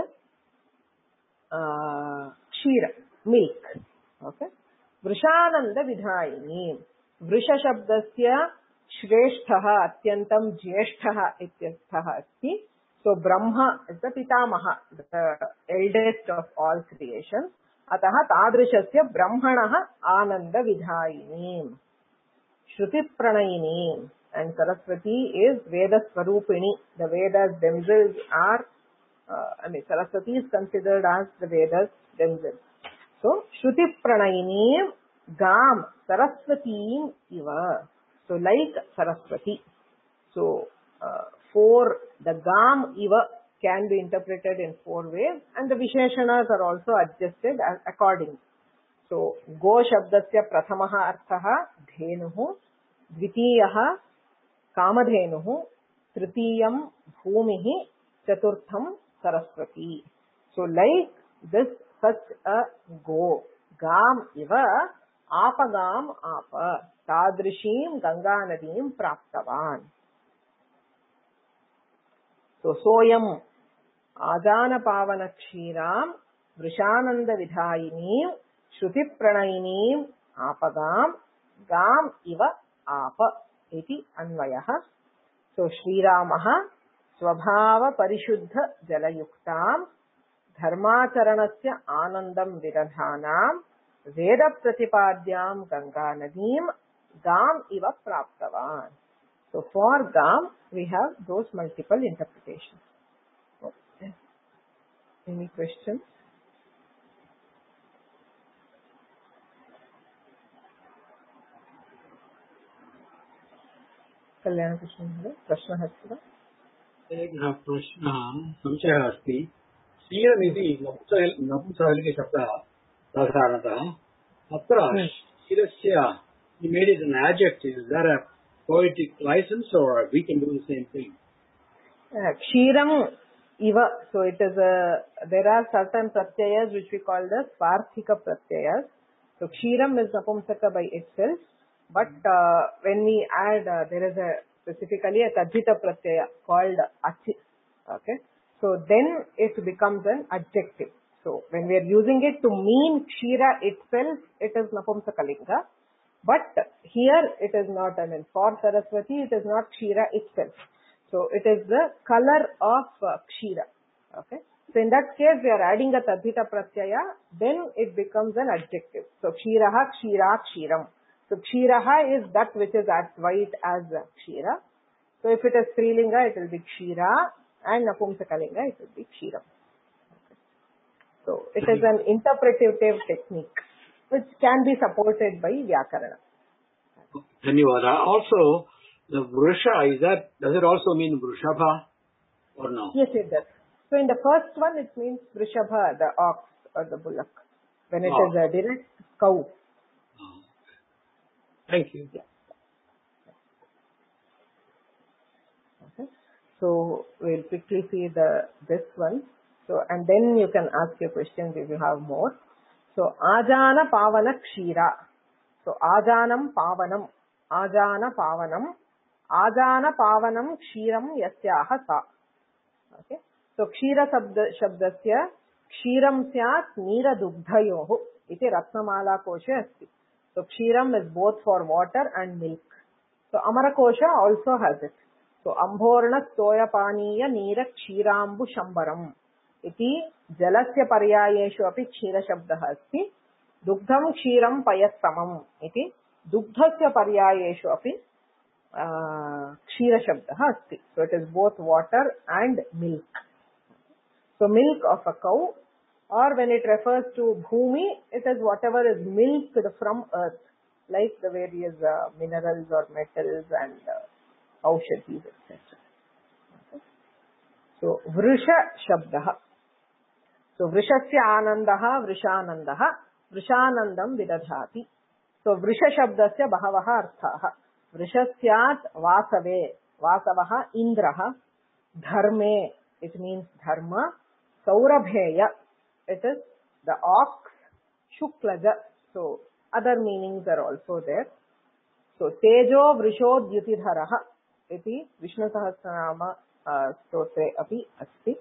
uh, Kshira, milk. Okay. Vrishananda Vidhayini. Vrisha Shabdasya Shresthaha Atyantam Jyeshthaha Ityasthaha Asti. So Brahma is the Pitamaha, the eldest of all creation. Ataha Tadrishasya Brahmanaha Ananda Vidhayini. Shruti Pranayini. And Saraswati is Veda Swarupini. The Vedas themselves are, uh, I mean, Saraswati is considered as the Vedas themselves. So, Shruti Pranayini Gam Saraswati Iva. So, like Saraswati. So, uh, four, the Gam Iva can be interpreted in four ways, and the Visheshanas are also adjusted as accordingly. So, Go Shabdasya Prathamaha Arthaha Dhenuhu, Dvitiyaha Kamadhenuhu, Tritiyam Bhumihi, Chaturtham Saraswati. So, like this, such a go, Gam Iva, Apagam Apa, Tadrishim Ganga Nadim Praptavan. So, Soyam Ajana Pavana Kshiram Vrishananda Vidhayini Shruti Pranayini Apagam Gam Iva Apa iti Anvayaha. So, Shri Ramaha Swabhava Parishuddha Jalayuktam Dharmacharanasya Anandam Vidadhanam Veda Pratipadyam Ganga Nadim Gam Iva Praptavan. So, for Gam, we have those multiple interpretations. Okay. Any questions? Kalyana Krishna, Prashna Hastha.
एकः प्रश्नः संशयः अस्ति क्षीरमिति नपुंसकलिङ्गशब्दः साधारणतः अत्र क्षीरस्य you made it an adjective. Is that a poetic license or we can do the same thing?
Uh, Kshiram Iva. So it is a, there are certain pratyayas which we call the Sparthika pratyayas. So Kshiram is Napumsaka by itself. But uh, when we add, uh, there is a specifically a Tadhita pratyaya called Achi. Okay. So then it becomes an adjective. So when we are using it to mean Kshira itself, it is Napumsakalinga. But here it is not, I mean, for Saraswati, it is not Kshira itself. So it is the color of uh, Kshira. Okay. So in that case, we are adding a Tadhita pratyaya, then it becomes an adjective. So Kshiraha, Kshira, Kshiram. So Kshiraha is that which is as white as Kshira. So if it is Strilinga, it will be Kshira, and Napumsakalinga, it will be Kshiram. Okay. So it is an interpretative technique which can be supported by Vyakarana.
Dhanyavada. Also, the Vrusha, is that, does it also mean Vrushabha or no?
Yes, it does. So in the first one, it means Vrishabha, the ox or the bullock. when it
Oh.
is a direct cow.
Oh. Thank you.
Yeah. Okay. So we'll quickly see the this one. So and then you can ask your questions if you have more. So ajana pavana kshira. So ajanam pavanam, ajana pavanam, ajana pavanam kshiram yasyaha sa. Okay. So kshira shabda shabdasya kshiram syat neera dugdhayoh iti ratnamala koshe asti. So kshiram is both for water and milk. So amara kosha also has it. So ambhorna stoya paniya neera kshirambu shambaram iti jalasya paryayeshu api kshira shabdah asti. Dugdham kshiram payassamam iti dugdhasya paryayeshu api uh, kshira shabdah asti. So it is both water and milk. So milk of a cow, or when it refers to bhumi, it is whatever is milked from earth, like the various uh, minerals or metals and uh, aushadhis, et cetera. Okay. So vrusha shabdah. So vrishasya anandaha vrishanandaha vrishanandam vidadhati. So vrisha shabdasya bahavaha arthaha. Vrishasyat vasave, vasavaha indraha, dharme, it means dharma, saurabheya, it is the ox, shuklaja, so other meanings are also there. So tejo vrishodyutidharaha iti Vishnu Sahasranama uh, stotre api asti.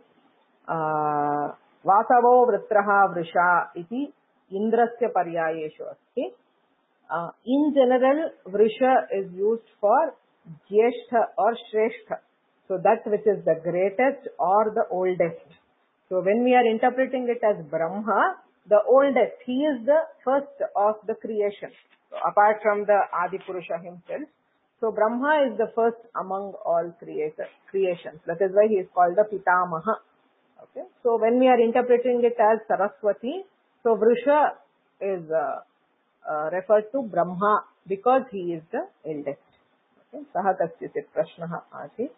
Uh, Vasavo vritraha vrisha iti indrasya paryayeshu asti. Uh, in general, vrisha is used for jyeshtha or shrestha. So that which is the greatest or the oldest. So when we are interpreting it as Brahma, the oldest, he is the first of the creation. So apart from the Adi Purusha himself. So Brahma is the first among all creator, creations. That is why he is called the Pitamaha. Okay. So when we are interpreting it as Saraswati, so Vrisha is uh, uh, referred to Brahma because he is the eldest. Okay. Saha kasyachit prashnaha asit.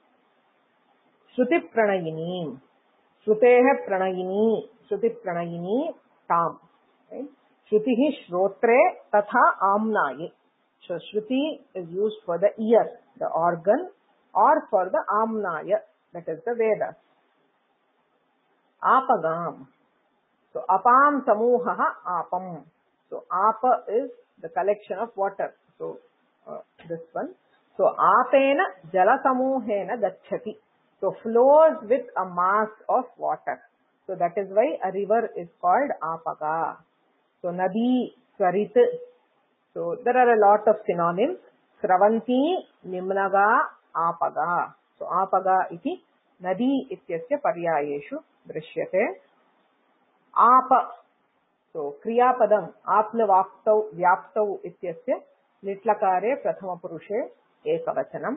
Shruti pranayini. Shruteha pranayini. Shruti pranayini tam. Right? Shrutihi shrotre tatha amnaye. So Shruti is used for the ear, the organ, or for the amnaya, that is the Vedas. Apagam. So apam samuhaha apam. So apa is the collection of water. So uh, this one. So apena jala samuhena gacchati. So flows with a mass of water. So that is why a river is called apaga. So nadi, swarit. So there are a lot of synonyms. Sravanti, nimnaga, apaga. So apaga iti nadi ityasya paryayeshu drishyate. Apa. So kriyapadam apna vaptau vyaptau ityasya litlakare prathama purushe ekavachanam.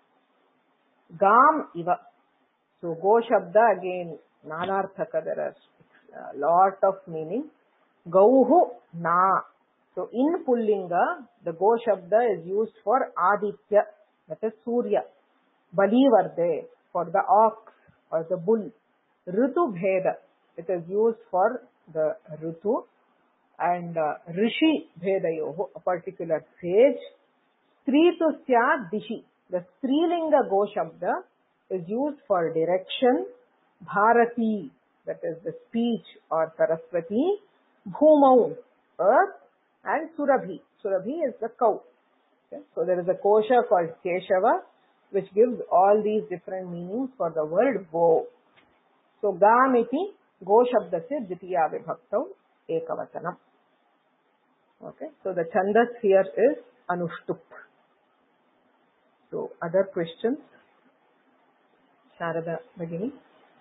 Gam iva. So go shabda again nanarthaka, there are a lot of meaning. Gauhu na. So in Pullinga, the go shabda is used for Aditya, that is Surya. Balivarde, for the ox or the bull. Ritu bheda, it is used for the Ritu. And uh, Rishi bhedayoho, a particular sage. Stritusya dishi, the Strilinga go shabda is used for direction. Bharati, that is the speech or Saraswati. Bhumau, earth. And Surabhi. Surabhi is the cow. Okay. So there is a kosha called Keshava, which gives all these different meanings for the word go. So Gamiti, go shabdasya dvitiya vibhaktau ekavachanam. Okay. So the chandas here is Anushtup. So other questions? Sharada Bhagini?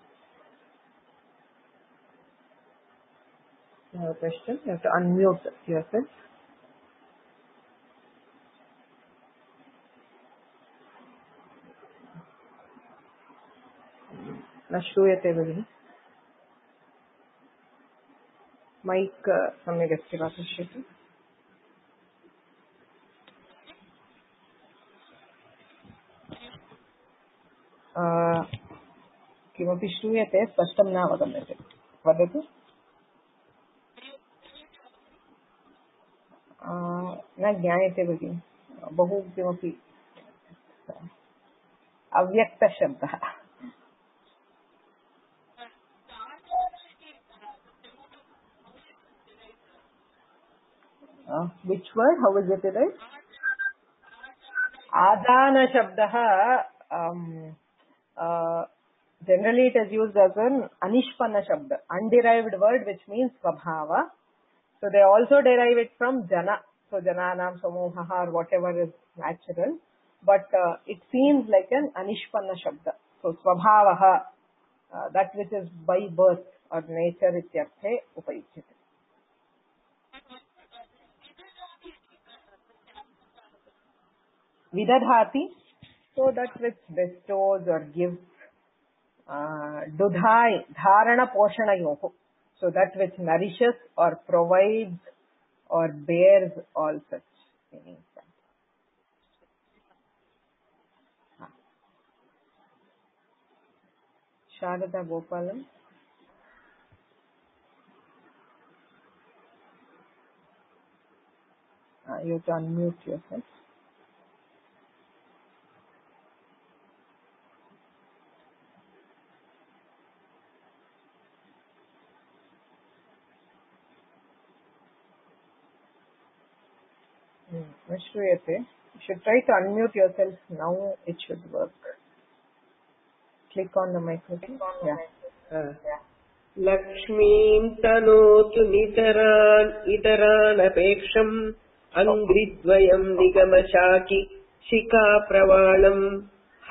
You have a question? You have to unmute yourself. न श्रूयते भगिनि. Mic सम्यक् अस्ति वा पश्यतु. किमपि श्रूयते, स्पष्टं न अवगम्यते. वदतु. न ज्ञायते भगिनि, बहु किमपि अव्यक्तशब्दः। Which word? How is it right? Adana Shabdaha, um, uh, generally it is used as an Anishpanna Shabda, underived word which means Svabhava. So they also derive it from Jana. So Jananam, Samohaha or whatever is natural. But uh, it seems like an Anishpanna Shabda. So Svabhavaha, uh, that which is by birth or nature ityarthe upayuchyate. Vidadhati, so that which bestows or gives. Uh, Dudhai, Dharana Poshana Yoho, so that which nourishes or provides or bears all such meanings. Sharada Gopalam. Uh, you have to unmute yourself. Vishruyate. You should try to unmute yourself now. It should work. Click on the microphone. Yeah.
Uh, Lakshmīṃ tanōtu nitarān itarān apekṣam angridvayam nigamashaki shikā pravālam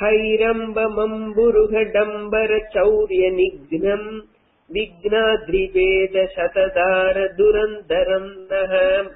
hairambamamburuhadambara chaurya nignam vignādriveda shatadāra durandaram naham.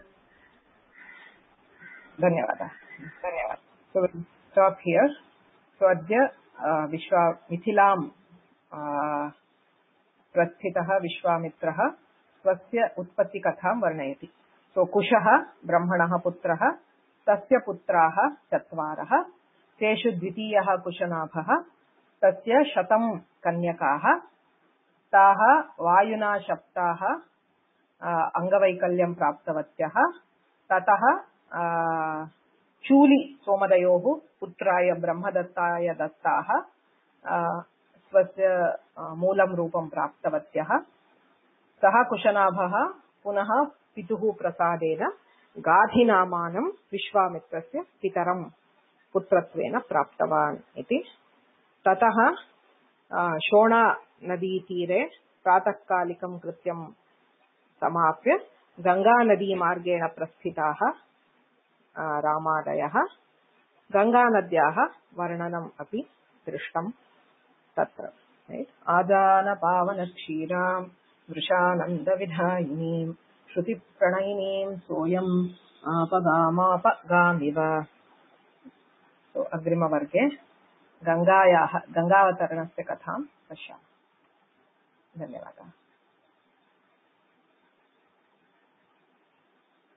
Dhanyavada. So we'll stop here. So adya uh, Vishwa Mithilam uh, Prasthitaha Vishwamitraha Swasya Utpatti Katham Varnayati. So Kushaha Brahmanaha Putraha Tasya Putraha Chatvaraha Teshu Dvitiyaha Kushanabhaha Tasya Shatam Kanyakaha Taha Vayuna Shaptaha uh, Angavaikalyam Praptavatyaha Tataha Uh, Chuli Somadayohu Putraya Brahmadattaya Dattaha uh, Swasya uh, Moolam Rupam Praptavatyaha Saha Kushanabhaha Punaha Pituhu Prasadena Gadhinamanam Vishwamitrasya Pitaram Putratvena Praptavan iti. Tataha uh, Shona Nadi Tire Pratakkalikam Krityam Samapya Ganga Nadi Margena Prasthitaha Ramadayah Ganga Nadyaha Varnanam api Drishtam Tatra. Right? Adana Pavana Kshiram Vrishananda Vidhayinim Shruti Pranayinim Soyam Apagama Apagamiva. So Agrima Varge Gangayaha Gangavatarnasya Katham Pasha. Dhanyavada.